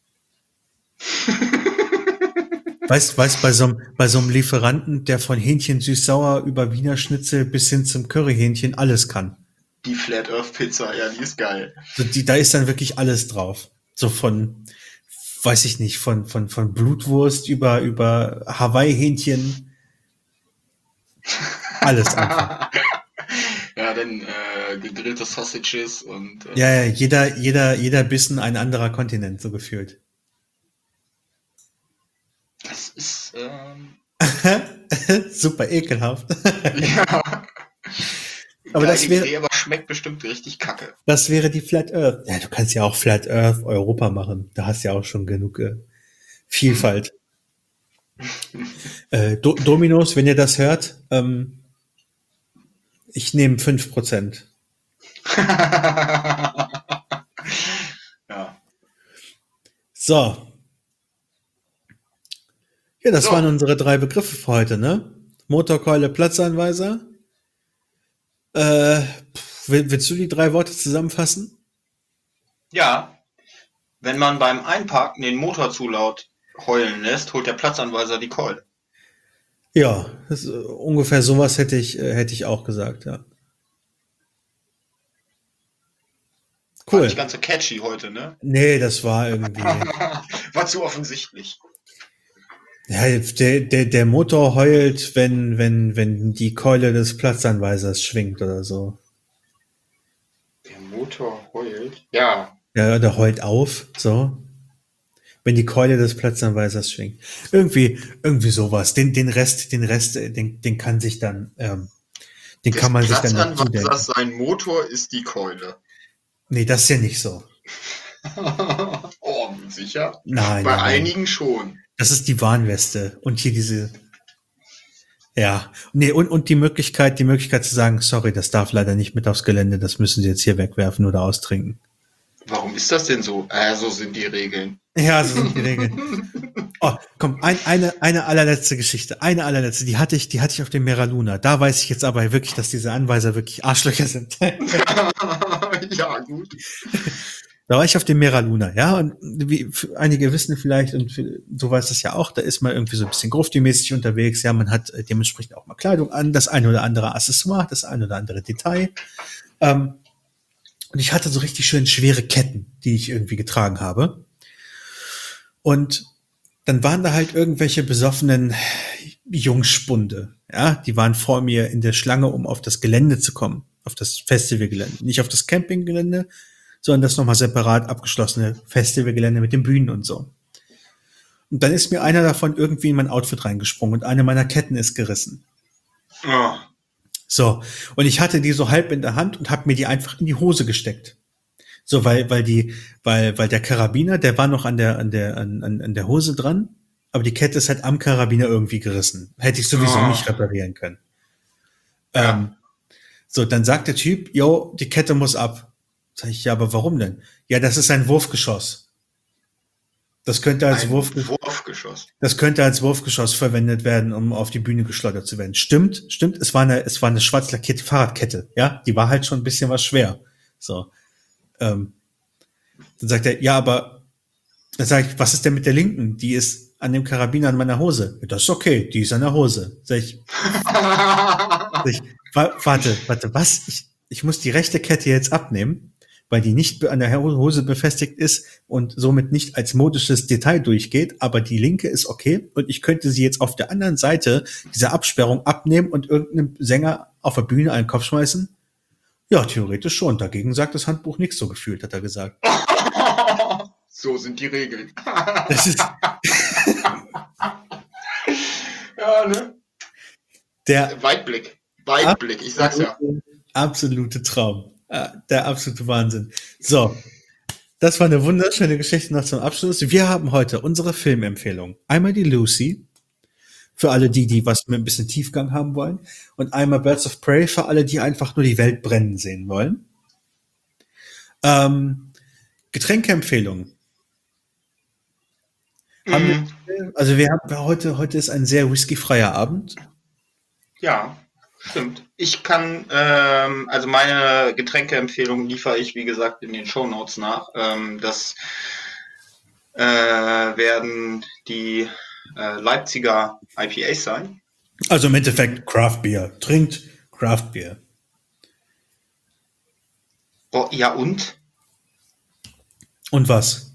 Weißt, bei so einem Lieferanten, der von Hähnchen süß-sauer über Wiener Schnitzel bis hin zum Curryhähnchen alles kann. Die Flat Earth Pizza, ja, die ist geil. So, da ist dann wirklich alles drauf. So von, weiß ich nicht, von Blutwurst über Hawaii-Hähnchen. Alles einfach. Ja, ja dann gegrillte Sausages und Ja, ja, jeder Bissen ein anderer Kontinent, so gefühlt. das ist Super ekelhaft. ja Aber geile das wäre, Idee, aber schmeckt bestimmt richtig kacke. das wäre die Flat Earth. Ja, du kannst ja auch Flat Earth Europa machen. Da hast du ja auch schon genug Vielfalt. Dominos, wenn ihr das hört, ich nehme 5%. Ja. So, ja, das waren So, unsere 3 Begriffe für heute, ne? Motorkeule, Platzanweiser. Äh, willst du die 3 Worte zusammenfassen? ja, wenn man beim Einparken den Motor zu laut heulen lässt, holt der Platzanweiser die Keule. Ja, ungefähr sowas hätte ich auch gesagt, ja. War nicht Cool. ganz so catchy heute, ne? Nee, das war irgendwie. War zu offensichtlich. Ja, der Motor heult, wenn die Keule des Platzanweisers schwingt oder so. Der Motor heult. Ja. Ja, der heult auf, so. Wenn die Keule des Platzanweisers schwingt. Irgendwie sowas. Den kann sich dann, den Des kann man sich dann dazu Platzanweisers denken. sein Motor ist die Keule. Nee, das ist ja nicht so. Oh, sicher? Nein, Bei nein, nein. einigen schon. Das ist die Warnweste. Und hier diese, ja. Nee, und die Möglichkeit zu sagen, sorry, das darf leider nicht mit aufs Gelände, das müssen Sie jetzt hier wegwerfen oder austrinken. Warum ist das denn so? So sind die Regeln. Ja, so sind die Regeln. Oh, komm, eine allerletzte Geschichte. Eine allerletzte, die hatte ich auf dem Mera Luna. Da weiß ich jetzt aber wirklich, dass diese Anweiser wirklich Arschlöcher sind. Ja, gut. Da war ich auf dem Mera Luna, ja, und wie einige wissen vielleicht, und so weiß es ja auch, da ist man irgendwie so ein bisschen grufti-mäßig unterwegs, ja, man hat dementsprechend auch mal Kleidung an, das eine oder andere Accessoire, das eine oder andere Detail. Ähm, und ich hatte so richtig schön schwere Ketten, die ich irgendwie getragen habe. Und dann waren da halt irgendwelche besoffenen Jungspunde, ja, die waren vor mir in der Schlange, um auf das Gelände zu kommen, auf das Festivalgelände, nicht auf das Campinggelände, sondern das nochmal separat abgeschlossene Festivalgelände mit den Bühnen und so. Und dann ist mir einer davon irgendwie in mein Outfit reingesprungen und eine meiner Ketten ist gerissen. Oh. So, und ich hatte die so halb in der Hand und habe mir die einfach in die Hose gesteckt. So, weil der Karabiner, der war noch an der Hose dran, aber die Kette ist halt am Karabiner irgendwie gerissen. Hätte ich sowieso nicht Oh. reparieren können. Ja. Ähm, so, dann sagt der Typ, yo, die Kette muss ab. Sag ich, ja, aber warum denn? Ja, das ist ein Wurfgeschoss. Das könnte als Ein Wurfgeschoss. Das könnte als Wurfgeschoss verwendet werden, um auf die Bühne geschleudert zu werden. Stimmt. Es war eine schwarz lackierte Fahrradkette. Ja, die war halt schon ein bisschen was schwer. So, dann sagt er, ja, aber dann sage ich, was ist denn mit der linken? Die ist an dem Karabiner an meiner Hose. Ja, das ist okay, die ist an der Hose. Sag ich, warte, was? Ich muss die rechte Kette jetzt abnehmen, weil die nicht an der Hose befestigt ist und somit nicht als modisches Detail durchgeht, aber die linke ist okay und ich könnte sie jetzt auf der anderen Seite dieser Absperrung abnehmen und irgendeinem Sänger auf der Bühne einen Kopf schmeißen? Ja, theoretisch schon. Dagegen sagt das Handbuch nichts so gefühlt, hat er gesagt. So sind die Regeln. Das ist Ja, ne? der Weitblick. Weitblick, ich sag's ja. absolute Traum. Der absolute Wahnsinn. So, das war eine wunderschöne Geschichte noch zum Abschluss. Wir haben heute unsere Filmempfehlung. Einmal die Lucy, für alle die was mit ein bisschen Tiefgang haben wollen. Und einmal Birds of Prey, für alle, die einfach nur die Welt brennen sehen wollen. Getränkeempfehlungen. Mhm. Also wir haben heute ist ein sehr whiskyfreier Abend. Ja, stimmt. Ich kann, also meine Getränkeempfehlung liefere ich, wie gesagt, in den Shownotes nach. Das werden die Leipziger IPAs sein. Also im Endeffekt Craft Beer. Trinkt Craft Beer. Oh, ja, und Und was?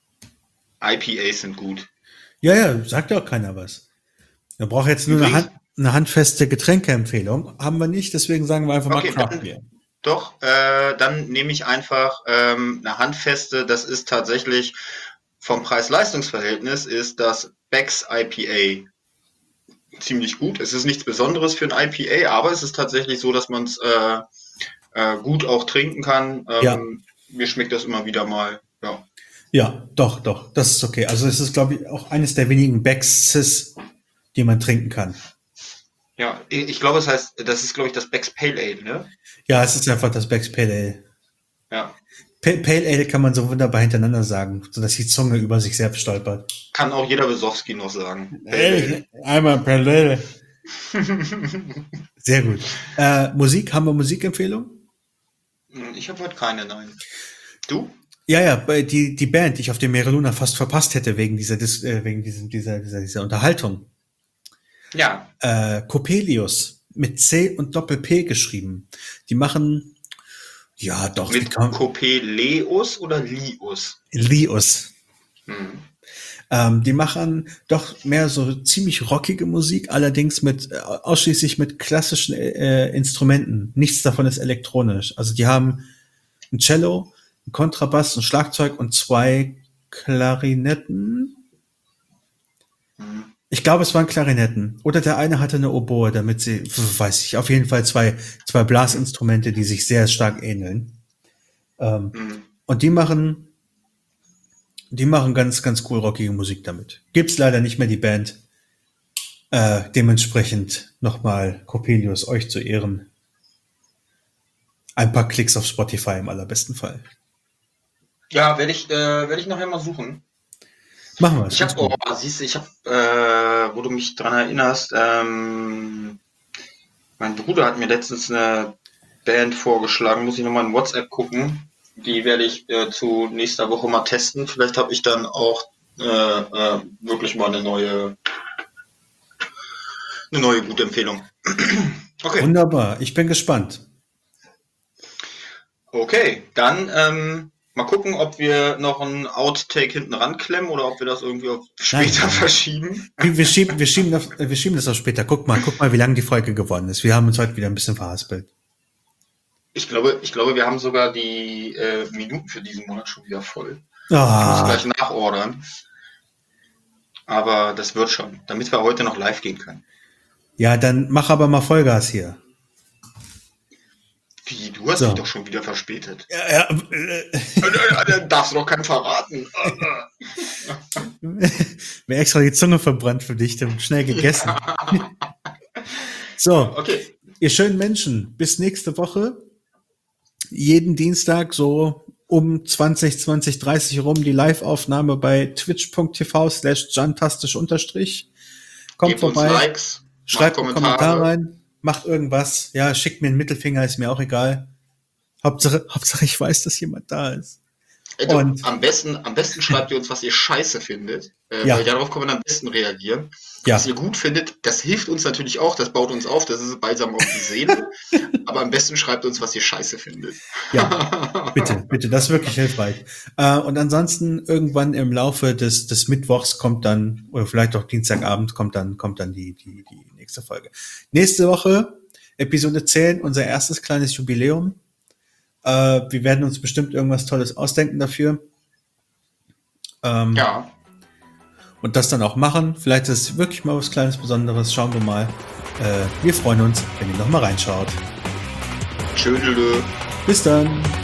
IPAs sind gut. Ja, sagt ja auch keiner was. Da braucht jetzt nur Übrigens, eine handfeste Getränkeempfehlung haben wir nicht, deswegen sagen wir einfach Okay, mal Craft Beer. Doch, dann nehme ich einfach eine handfeste, das ist tatsächlich vom Preis-Leistungs-Verhältnis ist das Beck's IPA ziemlich gut. Es ist nichts Besonderes für ein IPA, aber es ist tatsächlich so, dass man es gut auch trinken kann. Ja. Mir schmeckt das immer wieder mal. Ja, Ja, doch, das ist okay. Also es ist, glaube ich, auch eines der wenigen Becks, die man trinken kann. ja, ich glaube, das ist, glaube ich, das Beck's Pale Ale, ne? Ja, es ist einfach das Beck's Pale Ale. Ja. Pale Ale kann man so wunderbar hintereinander sagen, sodass die Zunge über sich selbst stolpert. Kann auch jeder Besowski noch sagen. Einmal Pale Ale. Sehr gut. Musik, haben wir Musikempfehlung? Ich habe heute keine, nein. Du? Ja, die Band, die ich auf dem Meere Luna fast verpasst hätte wegen dieser Unterhaltung. Ja. Coppelius mit C und Doppel-P geschrieben. Die machen, ja doch. Mit Coppelius oder Lius? Lius. Die machen doch mehr so ziemlich rockige Musik, allerdings ausschließlich mit klassischen Instrumenten. Nichts davon ist elektronisch. Also die haben ein Cello, ein Kontrabass, ein Schlagzeug und 2 Klarinetten. Ich glaube, es waren Klarinetten. Oder der eine hatte eine Oboe, damit sie, weiß ich, auf jeden Fall zwei Blasinstrumente, die sich sehr stark ähneln. Und die machen ganz, ganz cool rockige Musik damit. Gibt's leider nicht mehr die Band. Dementsprechend nochmal Coppelius euch zu Ehren. Ein paar Klicks auf Spotify im allerbesten Fall. Ja, werde ich nachher mal suchen. Machen wir es. Wo du mich dran erinnerst, mein Bruder hat mir letztens eine Band vorgeschlagen, muss ich nochmal in WhatsApp gucken. Die werde ich zu nächster Woche mal testen. Vielleicht habe ich dann auch wirklich mal eine neue gute Empfehlung. Okay. Wunderbar, ich bin gespannt. Okay, dann mal gucken, ob wir noch einen Outtake hinten ranklemmen oder ob wir das irgendwie auf später verschieben. Wir schieben das auf später. Guck mal, wie lang die Folge geworden ist. Wir haben uns heute wieder ein bisschen verhaspelt. Ich glaube, wir haben sogar die Minuten für diesen Monat schon wieder voll. Ich muss gleich nachordern. Aber das wird schon, damit wir heute noch live gehen können. Ja, dann mach aber mal Vollgas hier. Wie, du hast dich doch schon wieder verspätet. Ja. Dann darfst du doch keinen verraten. Mir extra die Zunge verbrannt für dich, dann schnell gegessen. So, okay. Ihr schönen Menschen, bis nächste Woche. Jeden Dienstag so um 20:30 rum die Live-Aufnahme bei twitch.tv/jantastisch_. Kommt Gebt vorbei, uns Likes, schreibt einen Kommentar rein, macht irgendwas. Ja, schickt mir einen Mittelfinger, ist mir auch egal. Hauptsache ich weiß, dass jemand da ist. Und am besten schreibt ihr uns, was ihr scheiße findet. Weil darauf kann man am besten reagieren. Ja. Was ihr gut findet, das hilft uns natürlich auch, das baut uns auf, das ist balsam auf die Seele. Aber am besten schreibt uns, was ihr scheiße findet. Ja, bitte, das ist wirklich hilfreich. Und ansonsten irgendwann im Laufe des Mittwochs kommt dann, oder vielleicht auch Dienstagabend, kommt dann die nächste Folge. Nächste Woche, Episode 10, unser erstes kleines Jubiläum. Wir werden uns bestimmt irgendwas Tolles ausdenken dafür. Ja. Und das dann auch machen. Vielleicht ist es wirklich mal was Kleines Besonderes. Schauen wir mal. Wir freuen uns, wenn ihr noch mal reinschaut. Tschüss. Bis dann.